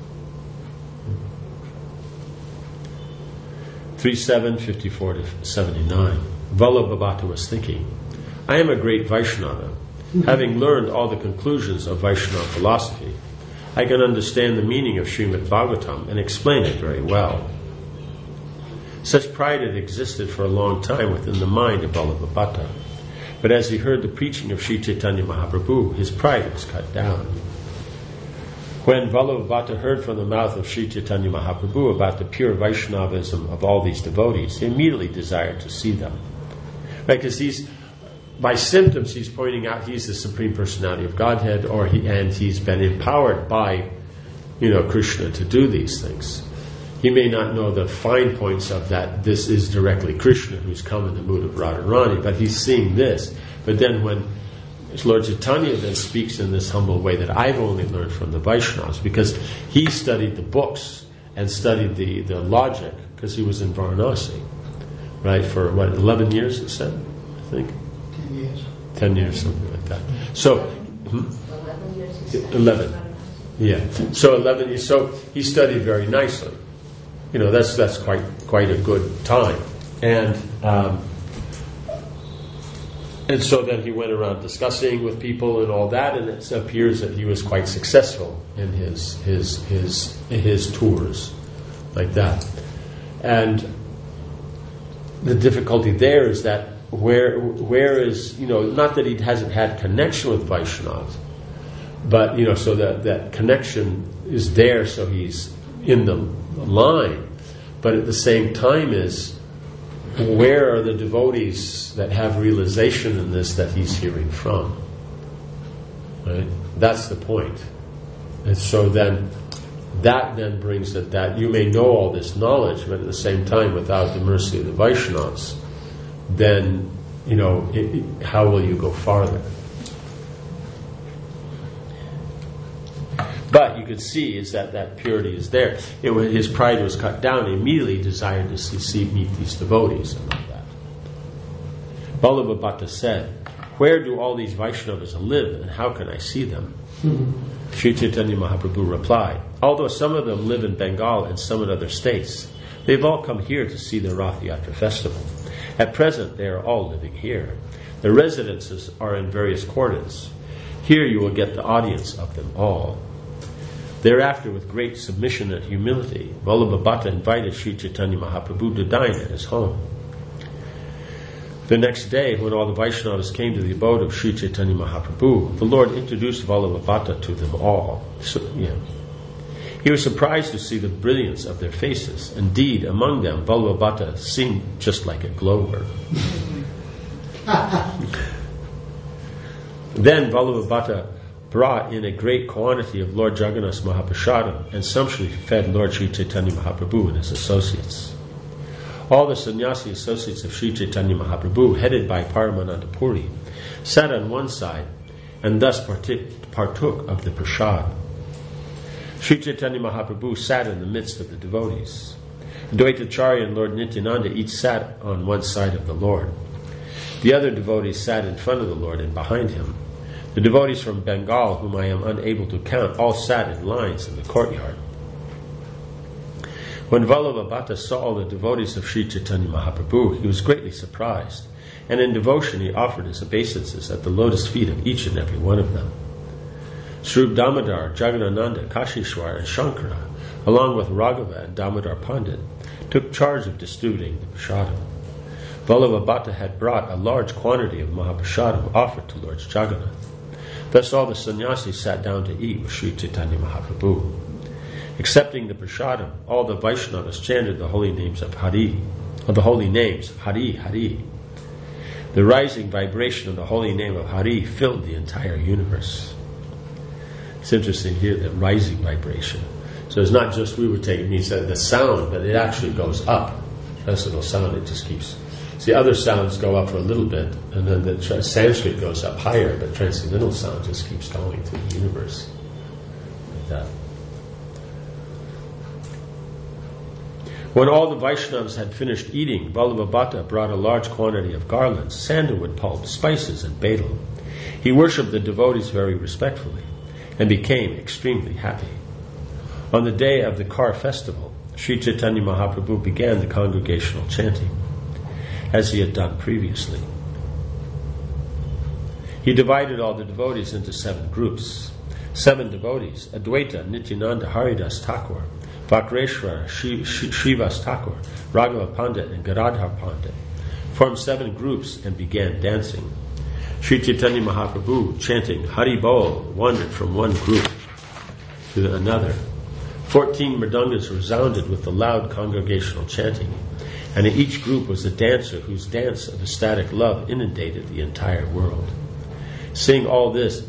A: 3.7, 54-79. Vallabha Bhatta was thinking, I am a great Vaishnava. Having learned all the conclusions of Vaishnava philosophy, I can understand the meaning of Srimad Bhagavatam and explain it very well. Such pride had existed for a long time within the mind of Vallabha Bhatta. But as he heard the preaching of Sri Chaitanya Mahaprabhu, his pride was cut down. When Vallabha Bhatta heard from the mouth of Sri Chaitanya Mahaprabhu about the pure Vaishnavism of all these devotees, he immediately desired to see them. Right, because by symptoms, he's pointing out he's the Supreme Personality of Godhead, and he's been empowered by, Krishna to do these things. He may not know the fine points of that. This is directly Krishna who's come in the mood of Radharani, but he's seeing this. But then when Lord Chaitanya then speaks in this humble way that I've only learned from the Vaishnavas, because he studied the books and studied the logic, because he was in Varanasi, right, for 11 years, it said, I think?
C: 10 years.
A: 10 years, something like that. So,
D: 11 years.
A: 11. Yeah. So 11 years. So he studied very nicely. That's quite a good time. And And so then he went around discussing with people and all that, and it appears that he was quite successful in his tours, like that. And the difficulty there is that where is, not that he hasn't had connection with Vaishnavas, but so that connection is there, so he's in the line. But at the same time is, where are the devotees that have realization in this that he's hearing from? Right? That's the point. And so then, that then brings it that you may know all this knowledge, but at the same time, without the mercy of the Vaishnavas, then, how will you go farther? But you can see is that purity is there. His pride was cut down. He immediately desired to meet these devotees and all that. Vallabhabhata said, "Where do all these Vaishnavas live, and how can I see them?" Sri Chaitanya Mahaprabhu replied, "Although some of them live in Bengal and some in other states, they've all come here to see the Rath Yatra festival. At present, they are all living here. Their residences are in various quarters. Here you will get the audience of them all." Thereafter, with great submission and humility, Vallabhabhata invited Sri Chaitanya Mahaprabhu to dine at his home. The next day, when all the Vaishnavas came to the abode of Sri Chaitanya Mahaprabhu, the Lord introduced Vallabhabhata to them all. He was surprised to see the brilliance of their faces. Indeed, among them, Vallabhabhata seemed just like a glow-worm. Then Vallabhabhata brought in a great quantity of Lord Jagannath's Mahaprasadam and sumptuously fed Lord Sri Chaitanya Mahaprabhu and his associates. All the sannyasi associates of Sri Chaitanya Mahaprabhu, headed by Paramananda Puri, sat on one side and thus partook of the prasad. Sri Chaitanya Mahaprabhu sat in the midst of the devotees. Advaitacharya and Lord Nityananda each sat on one side of the Lord. The other devotees sat in front of the Lord and behind him. The devotees from Bengal, whom I am unable to count, all sat in lines in the courtyard. When Vallabhabhata saw all the devotees of Sri Chaitanya Mahaprabhu, he was greatly surprised, and in devotion he offered his obeisances at the lotus feet of each and every one of them. Swarup Damodar, Jagannananda, Kashishwar, and Shankara, along with Raghava and Damodar Pandit, took charge of distributing the prasadam. Vallabhabhata had brought a large quantity of Mahaprasadam offered to Lord Jagannath. Thus all the sannyasis sat down to eat with Sri Chaitanya Mahaprabhu. Accepting the prasadam, all the Vaishnavas chanted the holy names of Hari, Hari, Hari. The rising vibration of the holy name of Hari filled the entire universe. It's interesting here, that rising vibration. So it's not just we were taking the sound, but it actually goes up. Transcendental sound, it just keeps. See, other sounds go up for a little bit, and then the Sanskrit goes up higher, but transcendental sound just keeps going through the universe. Like that. When all the Vaishnavas had finished eating, Vallabhabhata brought a large quantity of garlands, sandalwood pulp, spices, and betel. He worshipped the devotees very respectfully, and became extremely happy. On the day of the Kar festival, Sri Chaitanya Mahaprabhu began the congregational chanting, as he had done previously. He divided all the devotees into 7 groups. 7 devotees, Advaita, Nityananda, Haridas Thakur, Vakreshwara, Srivas Thakur, Raghava Pandit, and Gadadhar Pandit, formed 7 groups and began dancing. Sri Chaitanya Mahaprabhu, chanting Hari Bol, wandered from one group to another. 14 mridangas resounded with the loud congregational chanting, and in each group was a dancer whose dance of ecstatic love inundated the entire world. Seeing all this,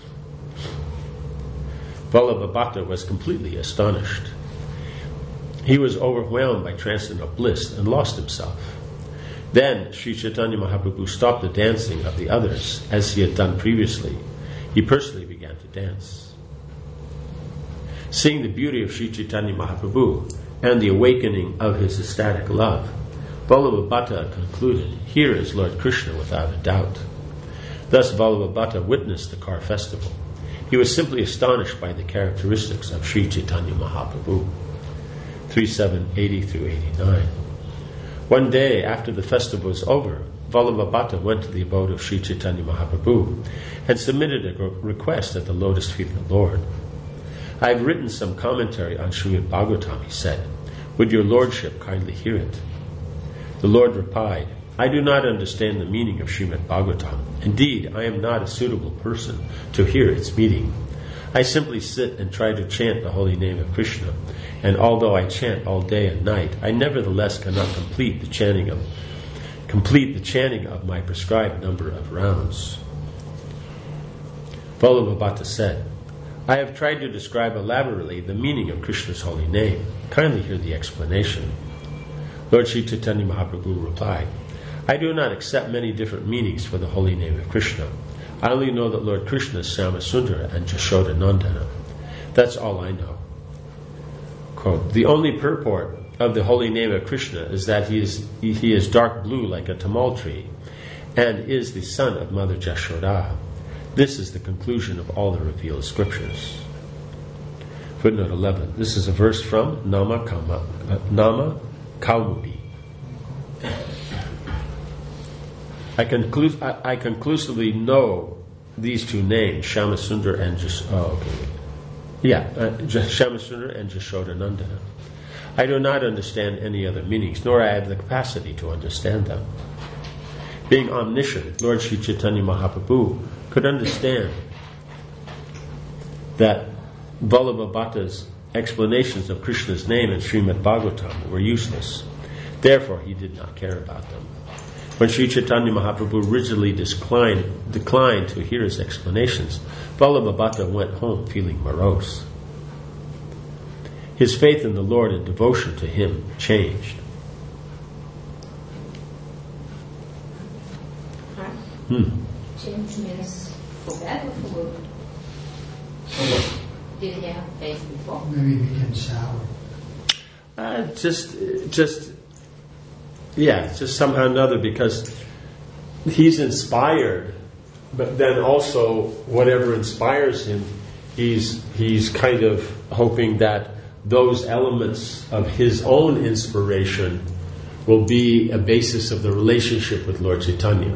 A: Vallabhabhata was completely astonished. He was overwhelmed by transcendental bliss and lost himself. Then Sri Chaitanya Mahaprabhu stopped the dancing of the others, as he had done previously. He personally began to dance. Seeing the beauty of Sri Chaitanya Mahaprabhu and the awakening of his ecstatic love, Vallabhabhata concluded, here is Lord Krishna without a doubt. Thus Vallabhabhata witnessed the Kar festival. He was simply astonished by the characteristics of Sri Chaitanya Mahaprabhu. 3780 through 89. One day after the festival was over, Vallabhabhata went to the abode of Sri Chaitanya Mahaprabhu and submitted a request at the lotus feet of the Lord. "I have written some commentary on Srimad Bhagavatam," he said. "Would your lordship kindly hear it?" The Lord replied, "I do not understand the meaning of Srimad Bhagavatam. Indeed, I am not a suitable person to hear its meaning. I simply sit and try to chant the holy name of Krishna, and although I chant all day and night, I nevertheless cannot complete the chanting of my prescribed number of rounds." Vallabhabhata said, "I have tried to describe elaborately the meaning of Krishna's holy name. Kindly hear the explanation." Lord Sri Chaitanya Mahaprabhu replied, "I do not accept many different meanings for the holy name of Krishna. I only know that Lord Krishna is Syamasundara and Jashodanandana. That's all I know." Quote, "The only purport of the holy name of Krishna is that he is dark blue like a tamal tree and is the son of Mother Jashoda. This is the conclusion of all the revealed scriptures." Footnote 11. This is a verse from Nama Kaumudi. I conclusively know these two names, Shyamasundar and Shyamasundar and Jashodanandana. I do not understand any other meanings, nor I have the capacity to understand them. Being omniscient, Lord Sri Chaitanya Mahaprabhu could understand that Vallabhabhata's explanations of Krishna's name in Srimad Bhagavatam were useless. Therefore, he did not care about them. When Sri Chaitanya Mahaprabhu rigidly declined to hear his explanations, Vallabhabhata went home feeling morose. His faith in the Lord and devotion to Him changed.
D: Change means for bad or for good? Did he have faith before?
C: Maybe he became sour.
A: Just somehow or another, because he's inspired, but then also whatever inspires him, he's kind of hoping that those elements of his own inspiration will be a basis of the relationship with Lord Chaitanya.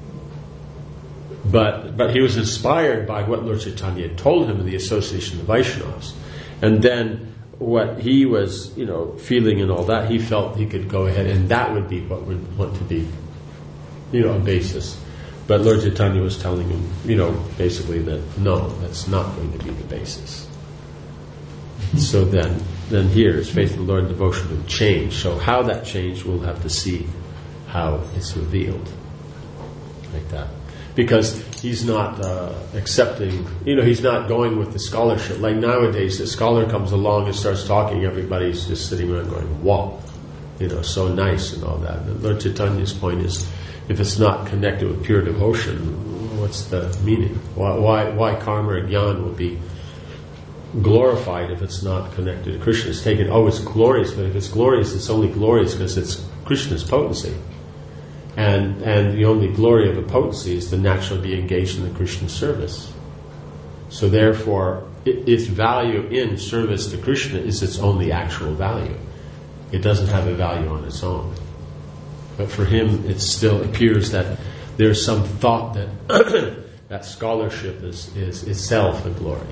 A: But he was inspired by what Lord Chaitanya had told him in the association of Vaishnavas, and then what he was, feeling and all that, he felt he could go ahead, and that would be what would want to be, a basis. But Lord Chaitanya was telling him, basically that no, that's not going to be the basis. So then here is faith in the Lord and devotion to change. So how that changed, we'll have to see how it's revealed, like that. Because he's not accepting, he's not going with the scholarship. Like nowadays, the scholar comes along and starts talking, everybody's just sitting around going, wow, so nice and all that. And Lord Chaitanya's point is, if it's not connected with pure devotion, what's the meaning? Why karma or jnana will be glorified if it's not connected to Krishna? It's taken, it's glorious, but if it's glorious, it's only glorious because it's Krishna's potency. And the only glory of a potency is to naturally be engaged in the Krishna service. So therefore, its value in service to Krishna is its only actual value. It doesn't have a value on its own. But for him, it still appears that there's some thought that that scholarship is itself a glory.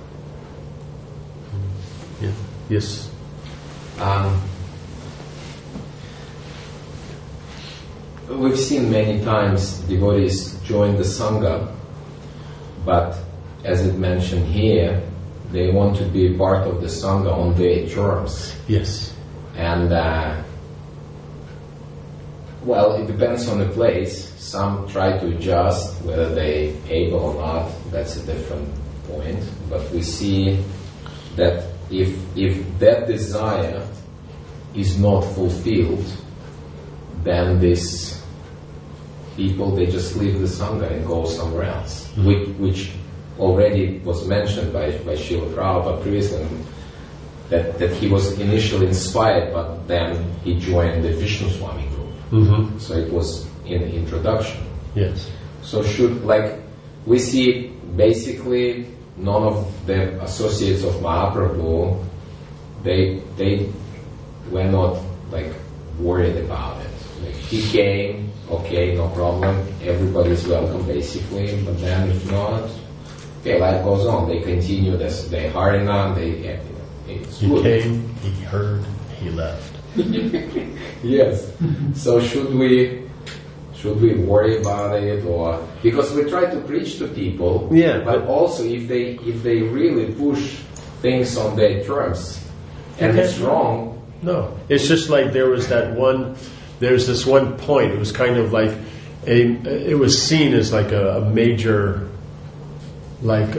A: Yeah. Yes.
E: We've seen many times devotees join the Sangha, but as it mentioned here, they want to be part of the Sangha on their terms.
A: Yes.
E: And, it depends on the place. Some try to adjust, whether they're able or not, that's a different point. But we see that if that desire is not fulfilled, then these people, they just leave the Sangha and go somewhere else, which already was mentioned by Srila Prabhupada previously, that he was initially inspired, but then he joined the Vishnu Swami group. Mm-hmm. So it was in the introduction.
A: Yes.
E: So we see basically none of the associates of Mahaprabhu, they were not worried about it. He came, okay, no problem, everybody's welcome basically, but then if not, okay, life goes on. They continue this, they harden on, it's
A: He
E: good.
A: came, he heard, he left.
E: Yes. So should we worry about it, or because we try to preach to people,
A: Yeah,
E: but also if they really push things on their terms and it's wrong.
A: No, it's just like there's this one point. It was kind of like it was seen as like a major, like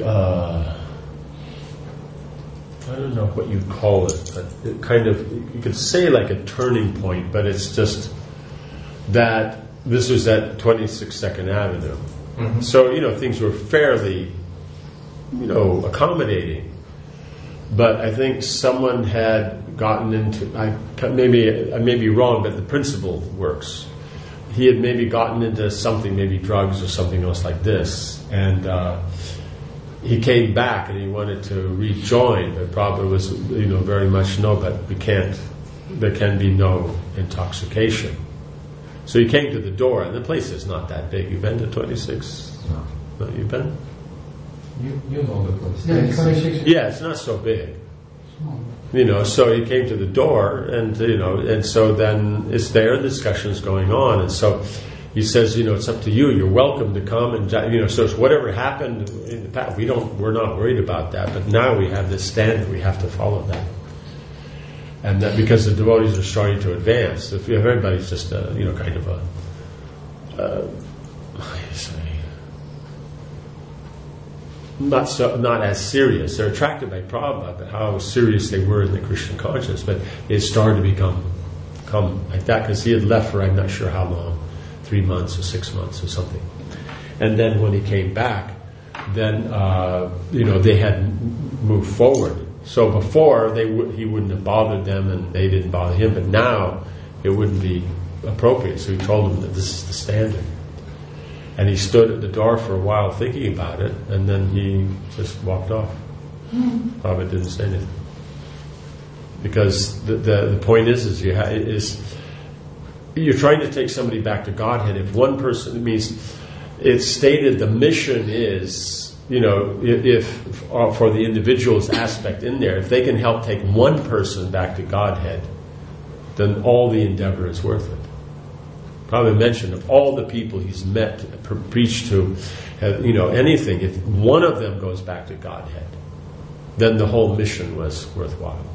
A: I don't know what you'd call it, but it kind of, you could say like a turning point, but it's just that this was at 26 Second Avenue.
E: Mm-hmm.
A: So, things were fairly, accommodating. But I think someone had gotten into, I may be wrong, but the principle works. He had maybe gotten into something, maybe drugs or something else like this, and he came back and he wanted to rejoin, but probably was, very much no, but there can be no intoxication. So he came to the door, and the place is not that big. You've been to 26? No, you've been?
E: You know the place.
C: Yeah, 26.
A: Yeah, it's not so big. So he came to the door, and so then it's there, discussions going on, and so he says, it's up to you. You're welcome to come, and so it's whatever happened in the past. We're not worried about that, but now we have this standard. We have to follow that, and that because the devotees are starting to advance. If everybody's just kind of not as serious. They're attracted by Prabhupada, but how serious they were in the Krishna consciousness. But it started to become like that because he had left for I'm not sure how long, 3 months or 6 months or something. And then when he came back, then they had moved forward. So before he wouldn't have bothered them and they didn't bother him, but now it wouldn't be appropriate. So he told them that this is the standard. And he stood at the door for a while thinking about it, and then he just walked off. Prabhupada didn't say anything. Because the point is you're trying to take somebody back to Godhead. If one person, it means it's stated the mission is, if for the individual's aspect in there, if they can help take one person back to Godhead, then all the endeavor is worth it. Probably mentioned of all the people he's met, preached to, anything, if one of them goes back to Godhead, then the whole mission was worthwhile.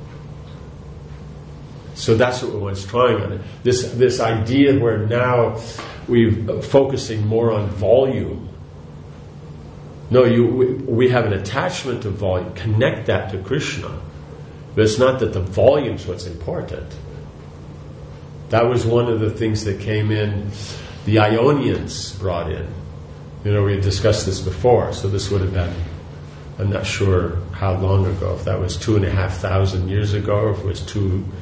A: So that's what one's trying on it. This idea where now we're focusing more on volume. No, we have an attachment to volume. Connect that to Krishna. But it's not that the volume's what's important. That was one of the things that came in, the Ionians brought in. We had discussed this before, so this would have been, I'm not sure how long ago, if that was 2,500 years ago, or if it was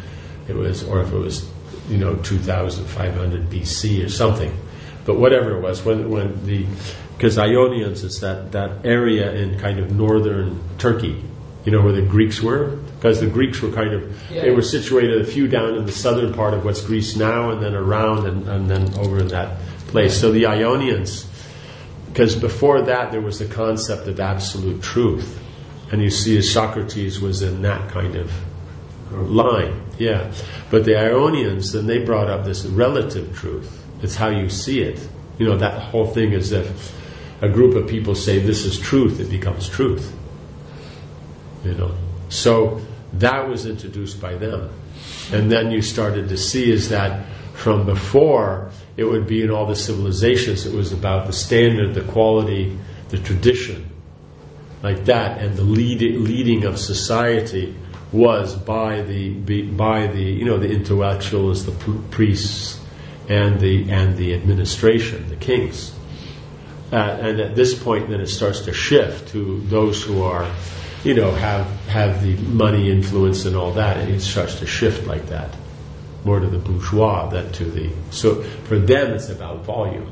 A: 2,500 BC or something. But whatever it was, because Ionians is that area in kind of northern Turkey, where the Greeks were, because the Greeks were they were situated a few down in the southern part of what's Greece now, and then around and then over in that place. So the Ionians, because before that there was the concept of absolute truth, and you see Socrates was in that kind of line, yeah. But the Ionians, then they brought up this relative truth. It's how you see it. That whole thing is that a group of people say this is truth, it becomes truth. So that was introduced by them. And then you started to see is that from before, it would be in all the civilizations, it was about the standard, the quality, the tradition, like that, and the leading of society was by the the intellectuals, the priests, and the administration, the kings. And at this point, then it starts to shift to those who are, have the money, influence, and all that, and it starts to shift like that, more to the bourgeois than to the. So for them, it's about volume.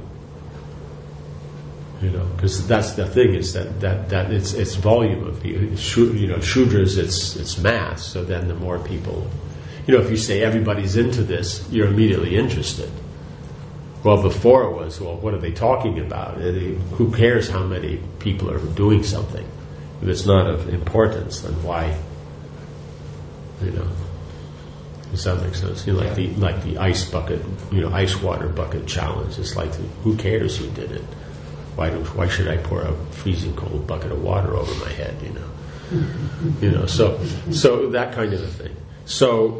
A: Because that's the thing is that it's volume of Shudras, it's mass. So then the more people, if you say everybody's into this, you're immediately interested. Well, before it was, well, what are they talking about? Who cares how many people are doing something? If it's not of importance, then why? Does that make sense? Like the ice bucket, ice water bucket challenge. It's like, who cares who did it? Why should I pour a freezing cold bucket of water over my head? So that kind of a thing. So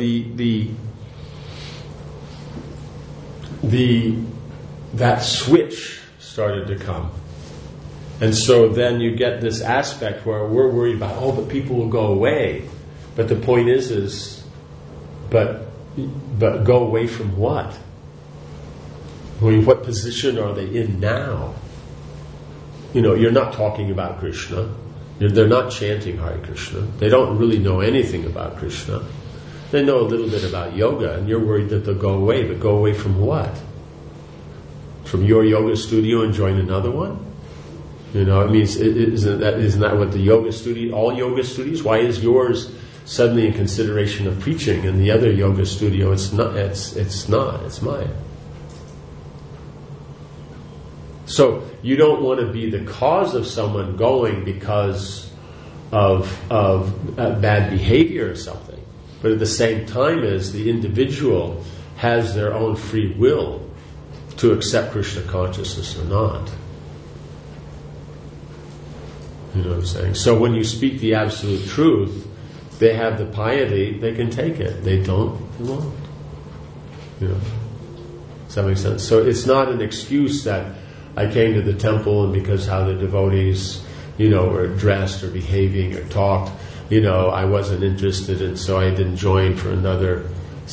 A: that switch started to come. And so then you get this aspect where we're worried about, but people will go away. But the point is, but go away from what? I mean, what position are they in now? You're not talking about Krishna. They're not chanting Hare Krishna. They don't really know anything about Krishna. They know a little bit about yoga, and you're worried that they'll go away. But go away from what? From your yoga studio and join another one? It means, isn't that what the yoga studio, all yoga studios? Why is yours suddenly in consideration of preaching, and the other yoga studio, it's not, it's mine. So you don't want to be the cause of someone going because of bad behavior or something. But at the same time as the individual has their own free will to accept Krishna consciousness or not. You know what I'm saying? So when you speak the absolute truth, they have the piety, they can take it. They don't, they won't. Does that make sense? So it's not an excuse that I came to the temple and because how the devotees, were dressed or behaving or talked, I wasn't interested, and so I didn't join for another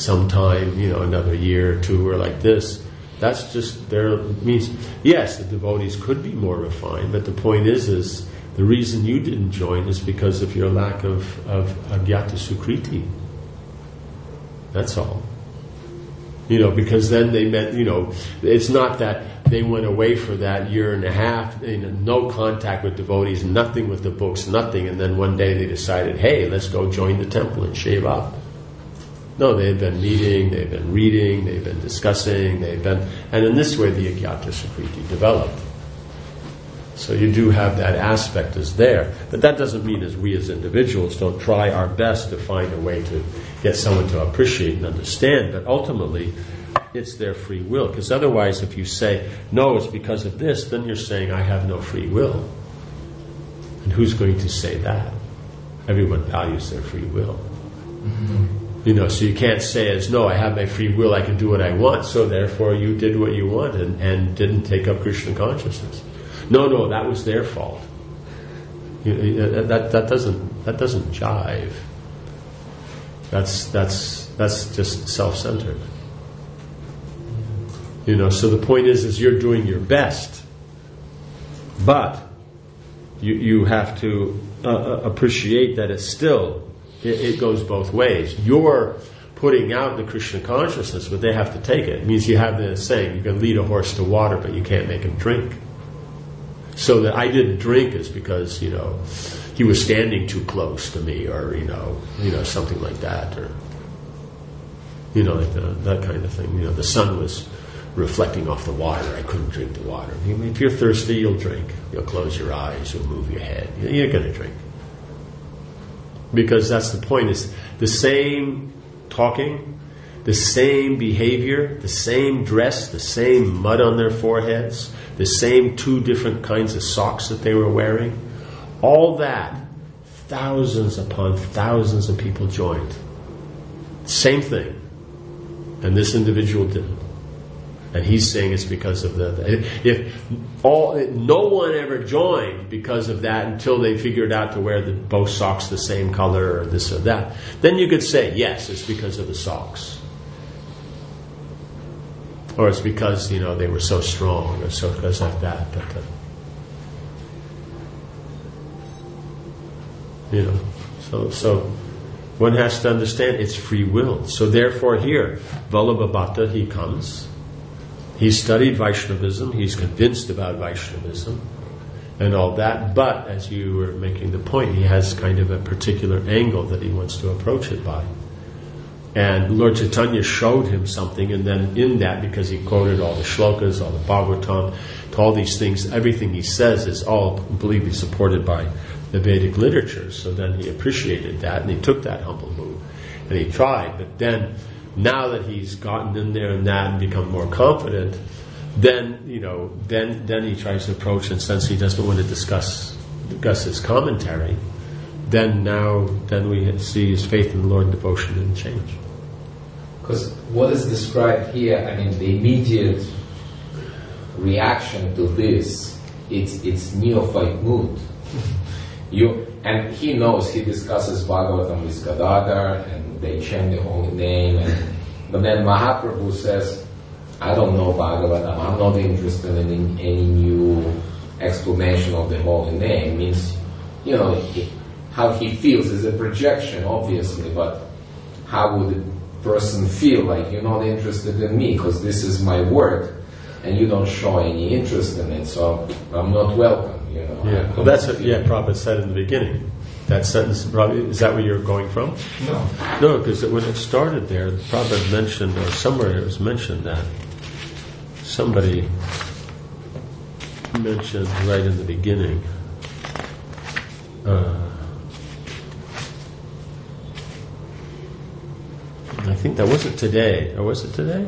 A: year or two or like this. That's just means, yes, the devotees could be more refined, but the point is the reason you didn't join is because of your lack of agyata sukriti. That's all. Because then they met, it's not that they went away for that year and a half, no contact with devotees, nothing with the books, nothing, and then one day they decided, hey, let's go join the temple and shave up. No, they've been meeting, they've been reading, they've been discussing, and in this way the agyata sukriti developed. So you do have that aspect is there. But that doesn't mean as we as individuals don't try our best to find a way to get someone to appreciate and understand. But ultimately, it's their free will. Because otherwise, if you say, no, it's because of this, then you're saying, I have no free will. And who's going to say that? Everyone values their free will. Mm-hmm. So you can't say as, no, I have my free will, I can do what I want, so therefore you did what you wanted and didn't take up Krishna consciousness. No, that was their fault. That doesn't jive. That's just self-centered. So the point is you're doing your best, but you have to appreciate that it's still it goes both ways. You're putting out the Krishna consciousness, but they have to take it. It means you have the saying, you can lead a horse to water, but you can't make him drink. So that I didn't drink is because, he was standing too close to me, or, something like that, or, like that kind of thing. The sun was reflecting off the water. I couldn't drink the water. If you're thirsty, you'll drink. You'll close your eyes, you'll move your head. You're going to drink. Because that's the point, is the same talking, the same behavior, the same dress, the same mud on their foreheads, the same 2 different kinds of socks that they were wearing, all that, thousands upon thousands of people joined. Same thing. And this individual didn't. And he's saying it's because of no one ever joined because of that until they figured out to wear both socks the same color or this or that. Then you could say, yes, it's because of the socks. Or it's because, they were so strong, or so because of that. But, so one has to understand it's free will. So therefore here, Vallabhabhata, he comes. He's studied Vaishnavism. He's convinced about Vaishnavism and all that. But, as you were making the point, he has kind of a particular angle that he wants to approach it by. And Lord Chaitanya showed him something, and then in that, because he quoted all the shlokas, all the Bhagavatam, all these things, everything he says is all completely supported by the Vedic literature. So then he appreciated that, and he took that humble move, and he tried. But then, now that he's gotten in there and that and become more confident, then then he tries to approach, and since he doesn't want to discuss his commentary, then we see his faith in the Lord and devotion didn't change.
E: Because what is described here, I mean, the immediate reaction to this, it's neophyte mood. And he knows, he discusses Bhagavatam with Gadadhar, and they chant the holy name, but then Mahaprabhu says, I don't know Bhagavatam, I'm not interested in any new explanation of the holy name. Means, how he feels is a projection, obviously, but how would a person feel like you're not interested in me because this is my work and you don't show any interest in it, so I'm not welcome,
A: Yeah, well, that's what Prabhupada said in the beginning. That sentence, is that where you're going from? No, because when it started there, Prabhupada mentioned, or somewhere it was mentioned that somebody mentioned right in the beginning. I think that wasn't today, or was it today?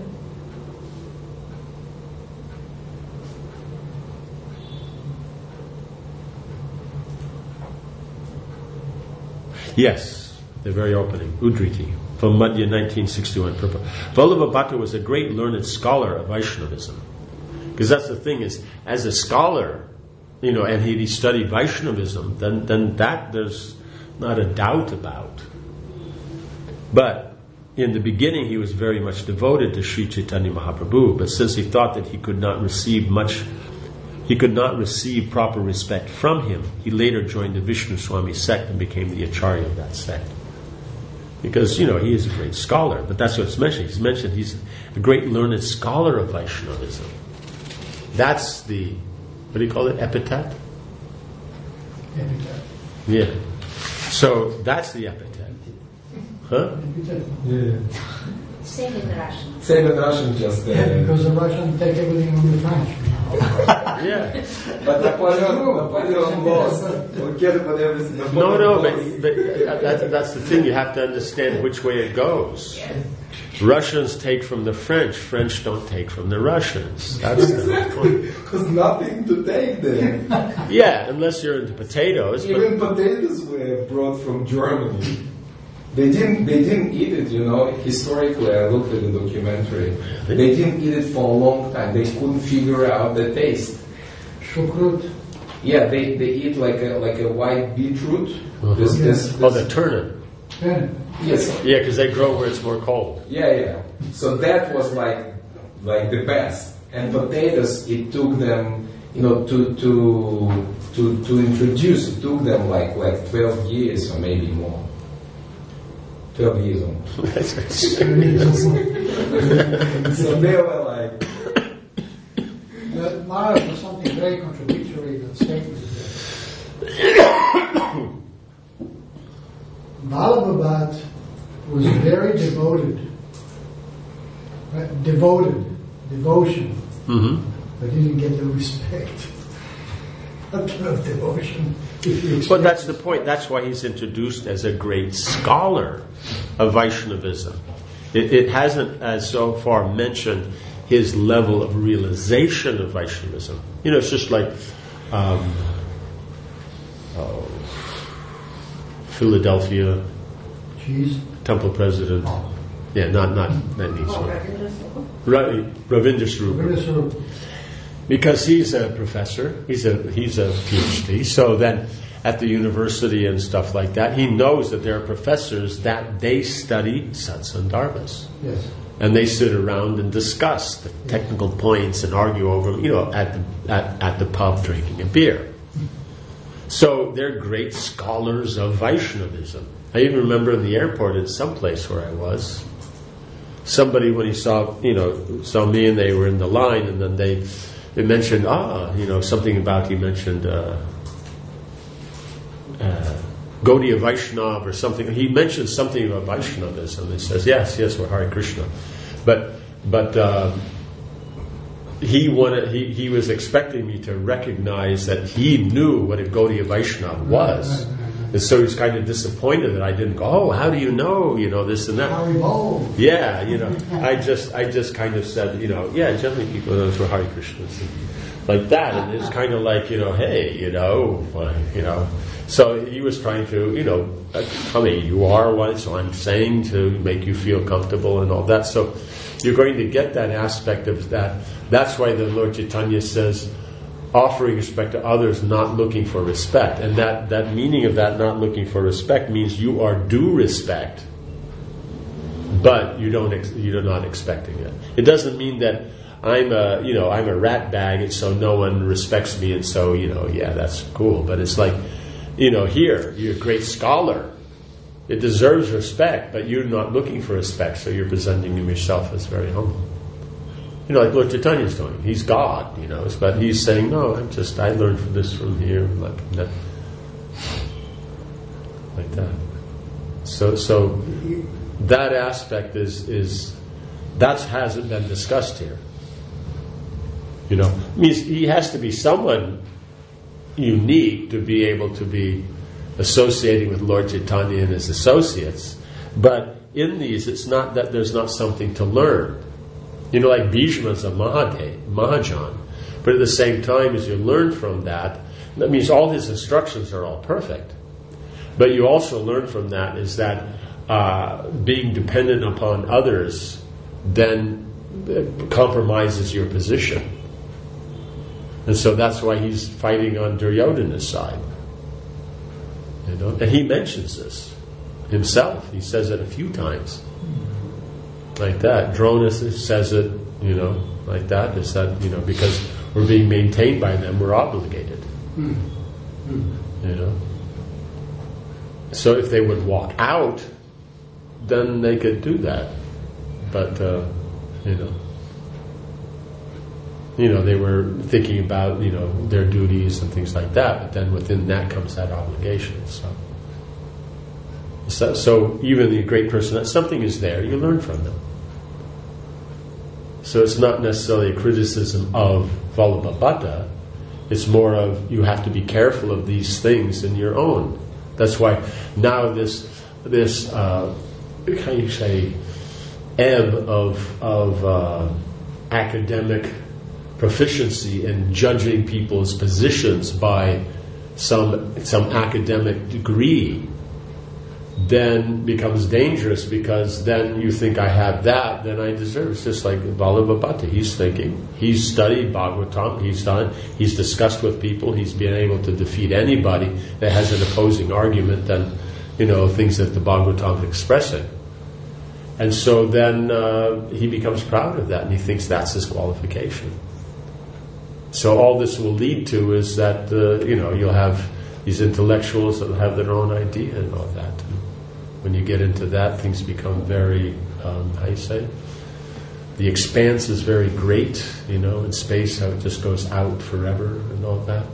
A: Yes, the very opening, Udriti, from Madhya 1961. Vallabha was a great learned scholar of Vaishnavism. Because that's the thing is, as a scholar, and he studied Vaishnavism, then that there's not a doubt about. But in the beginning he was very much devoted to Sri Chaitanya Mahaprabhu, but since he thought that he could not receive proper respect from him, he later joined the Vishnu Swami sect and became the Acharya of that sect. Because, he is a great scholar, but that's what's mentioned. He's a great learned scholar of Vaishnavism. That's the, what do you call it, epithet?
C: Epithet.
A: Yeah. So that's the epithet. Huh?
C: Yeah.
D: Same in Russian.
E: Same in Russian, just
C: because the Russians take everything from the French.
A: Yeah.
E: But Napoleon lost.
A: No, but that's the thing. You have to understand which way it goes. Russians take from the French. French don't take from the Russians. That's the point.
E: Because nothing to take there.
A: Yeah, unless you're into potatoes.
E: Even potatoes were brought from Germany. They didn't eat it, Historically, I looked at the documentary. They didn't eat it for a long time. They couldn't figure out the taste.
C: Shukrut.
E: Yeah, they eat like a white beetroot.
A: The turnip.
C: Turnip.
E: Yes.
A: Yeah, because they grow where it's more cold.
E: Yeah. So that was like the best. And potatoes, it took them, to introduce. It took them like 12 years or maybe more. 12 years old. So they were like...
C: Maharaj was something very contradictory in the statement there. Vallabha was very devotion, but didn't get the respect of devotion.
A: But that's the point. That's why he's introduced as a great scholar of Vaishnavism. It hasn't, as so far, mentioned his level of realization of Vaishnavism. It's just like Philadelphia temple president. Yeah, not that needs Ravindra Swarupa. Because he's a professor, he's a PhD. So then, at the university and stuff like that, he knows that there are professors that they study satsandarbhas.
C: Yes.
A: And they sit around and discuss the technical points and argue over them, at the pub drinking a beer. So they're great scholars of Vaishnavism. I even remember in the airport in some place where I was, somebody when he saw me and they were in the line, and then they mentioned, something about, he mentioned Gaudiya Vaishnava or something. He mentions something about Vaishnavism. He says, yes, we're Hare Krishna. But he was expecting me to recognize that he knew what a Gaudiya Vaishnava was. And so he was kind of disappointed that I didn't go, oh, how do you know, this and that. Yeah, I just kind of said, generally people know who are Hare Krishnas. Like that, and it's kind of like, hey, So he was trying to, you are one, so I'm saying to make you feel comfortable and all that. So you're going to get that aspect of that. That's why the Lord Chaitanya says, offering respect to others, not looking for respect. And that meaning of that not looking for respect means you are due respect, but you're not expecting it. It doesn't mean that I'm a rat bag, and so no one respects me, and so, that's cool. But it's like, here, you're a great scholar. It deserves respect, but you're not looking for respect, so you're presenting yourself as very humble. Like Lord Chaitanya's doing. He's God, but he's saying, no, I learned from here, like that. So that aspect that hasn't been discussed here. Means he has to be someone unique to be able to be associating with Lord Chaitanya and his associates. But in these, it's not that there's not something to learn. Like Bhishma is a Mahajan. But at the same time, as you learn from that means all his instructions are all perfect. But you also learn from that is that being dependent upon others then compromises your position. And so that's why he's fighting on Duryodhana's side. And he mentions this himself. He says it a few times. Like that. Drona says it, like that. Is that, because we're being maintained by them, we're obligated. So if they would walk out, then they could do that. But, they were thinking about, their duties and things like that, but then within that comes that obligation. So even the great person, something is there, you learn from them. So it's not necessarily a criticism of Vallabhabhata, it's more of you have to be careful of these things in your own. That's why now this how you say, ebb of academic proficiency in judging people's positions by some academic degree then becomes dangerous, because then you think I have that, then I deserve. It's just like Vallabhabhata. He's thinking, he's studied Bhagavatam, he's discussed with people, he's been able to defeat anybody that has an opposing argument than things that the Bhagavatam is expressing. And so then he becomes proud of that, and he thinks that's his qualification. So all this will lead to is that you'll have these intellectuals that have their own idea and all that. And when you get into that, things become very, how you say? The expanse is very great, in space, how it just goes out forever and all that.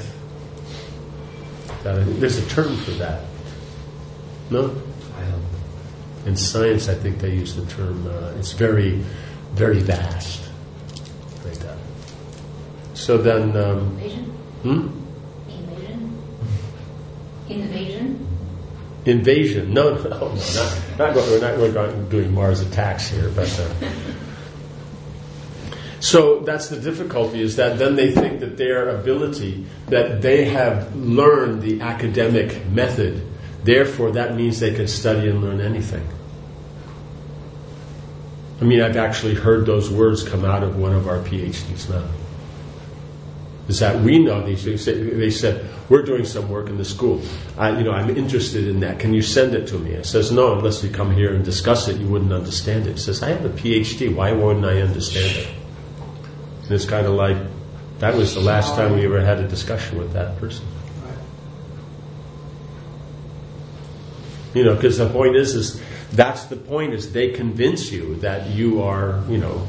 A: There's a term for that. No? In science, I think they use the term, it's very, very vast. Like that. So then...
D: Invasion? Invasion?
A: Invasion? No, we're not doing Mars attacks here, but... So that's the difficulty, is that then they think that their ability, that they have learned the academic method, therefore that means they can study and learn anything. I mean, I've actually heard those words come out of one of our PhDs now. Is that we know these things. They said, we're doing some work in the school. I'm interested in that. Can you send it to me? I says, no, unless you come here and discuss it, you wouldn't understand it. He says, I have a PhD. Why wouldn't I understand it? And it's kind of like, that was the last time we ever had a discussion with that person. Because the point is that's the point, is they convince you that you are,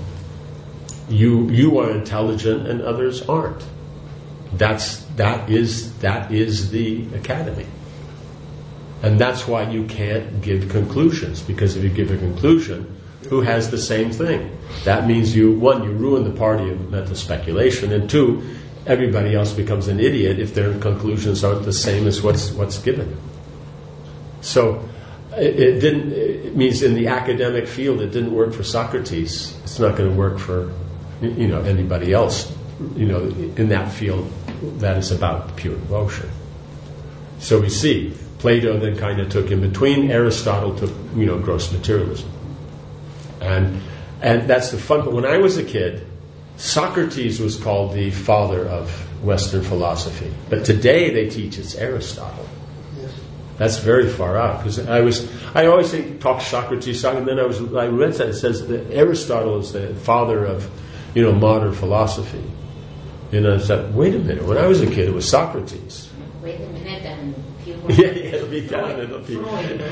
A: you are intelligent and others aren't. That is the academy. And that's why you can't give conclusions, because if you give a conclusion, who has the same thing? That means you ruin the party of mental speculation, and two, everybody else becomes an idiot if their conclusions aren't the same as what's given. So it means in the academic field it didn't work for Socrates. It's not going to work for anybody else in that field that is about pure devotion. So we see Plato then kind of took in between. Aristotle took gross materialism, and that's the fun. But when I was a kid, Socrates was called the father of Western philosophy, but today they teach it's Aristotle. That's very far out, because I always talk Socrates, and then I read that it says that Aristotle is the father of modern philosophy. I said, wait a minute, when I was a kid it was Socrates.
D: Wait a minute, and
A: it'll be done. It'll be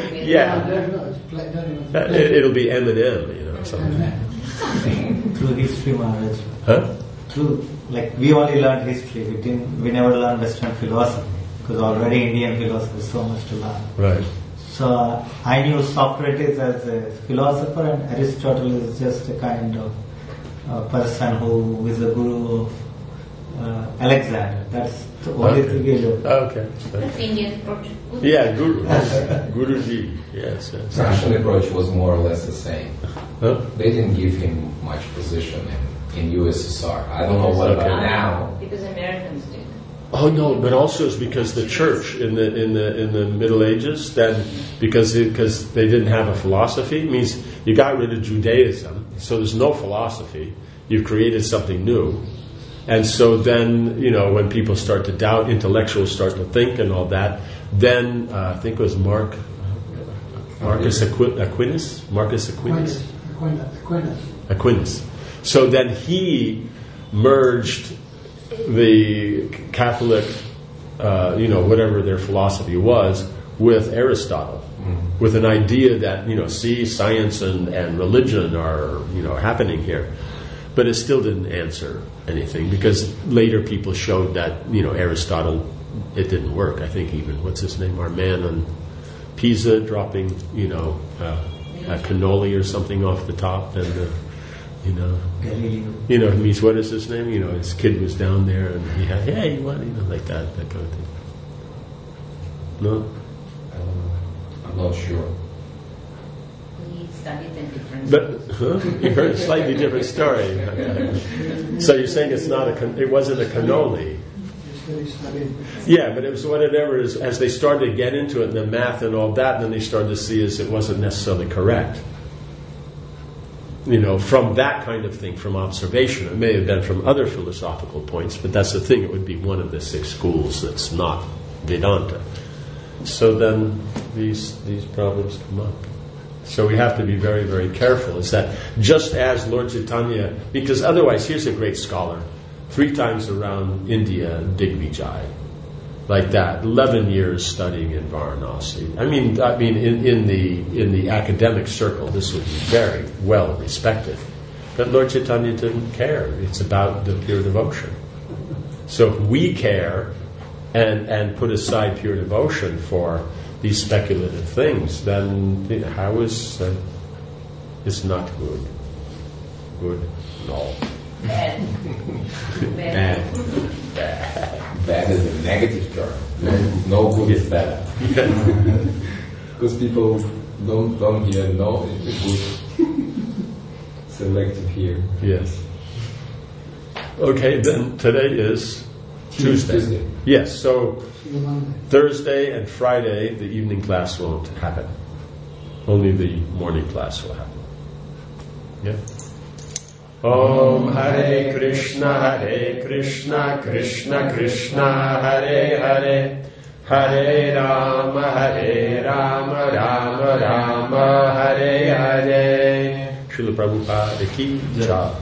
A: it'll be Eminem, something.
B: Through history, Maharaj.
A: Huh?
B: We only learned history. We never learned Western philosophy, because already Indian philosophy is so much to learn.
A: Right.
B: So I knew Socrates as a philosopher, and Aristotle is just a kind of person who is the guru of Alexander. That's the only thing we know.
A: Okay.
D: That's Indian approach.
A: Yeah, Guru. Guruji. Yes.
E: Russian approach was more or less the same.
A: Huh?
E: They didn't give him much position in USSR. I don't know what about now.
D: Because Americans did.
A: Oh no, but also it's because the church in the Middle Ages, then because they didn't have a philosophy, it means you got rid of Judaism, so there's no philosophy. You've created something new. And so then, when people start to doubt, intellectuals start to think and all that, then I think it was Marcus Aquinas. So then he merged the Catholic, whatever their philosophy was, with Aristotle, with an idea that, science and religion are, happening here. But it still didn't answer anything, because later people showed that, Aristotle, it didn't work. I think even, what's his name, our man on Pisa dropping, a cannoli or something off the top, and,
B: Galileo.
A: It means, what is his name? His kid was down there, and he had, hey, what, like that kind of thing. No?
E: I'm not sure.
A: But you heard a slightly different story. So you're saying it wasn't a cannoli. Yeah, but it was whatever. As they started to get into it, and the math and all that, then they started to see as it wasn't necessarily correct. From that kind of thing, from observation. It may have been from other philosophical points, but that's the thing. It would be one of the 6 schools that's not Vedanta. So then these problems come up. So we have to be very, very careful. Is that just as Lord Chaitanya, because otherwise, here's a great scholar, 3 times around India, Digvijay, like that, 11 years studying in Varanasi. I mean, in the academic circle, this would be very well respected. But Lord Chaitanya didn't care. It's about the pure devotion. So if we care and put aside pure devotion for these speculative things, then how is it's not good? Good? No.
D: Bad.
E: Bad is a negative term. No good is bad. Because people don't hear no is good. Selective here.
A: Yes. Okay, then today is Tuesday. Yes, so Thursday and Friday the evening class won't happen. Only the morning class will happen. Yeah. Om Hare Krishna, Krishna Krishna, Hare Hare, Hare Rama, Rama Rama, Hare Hare. Srila Prabhupada ki jai.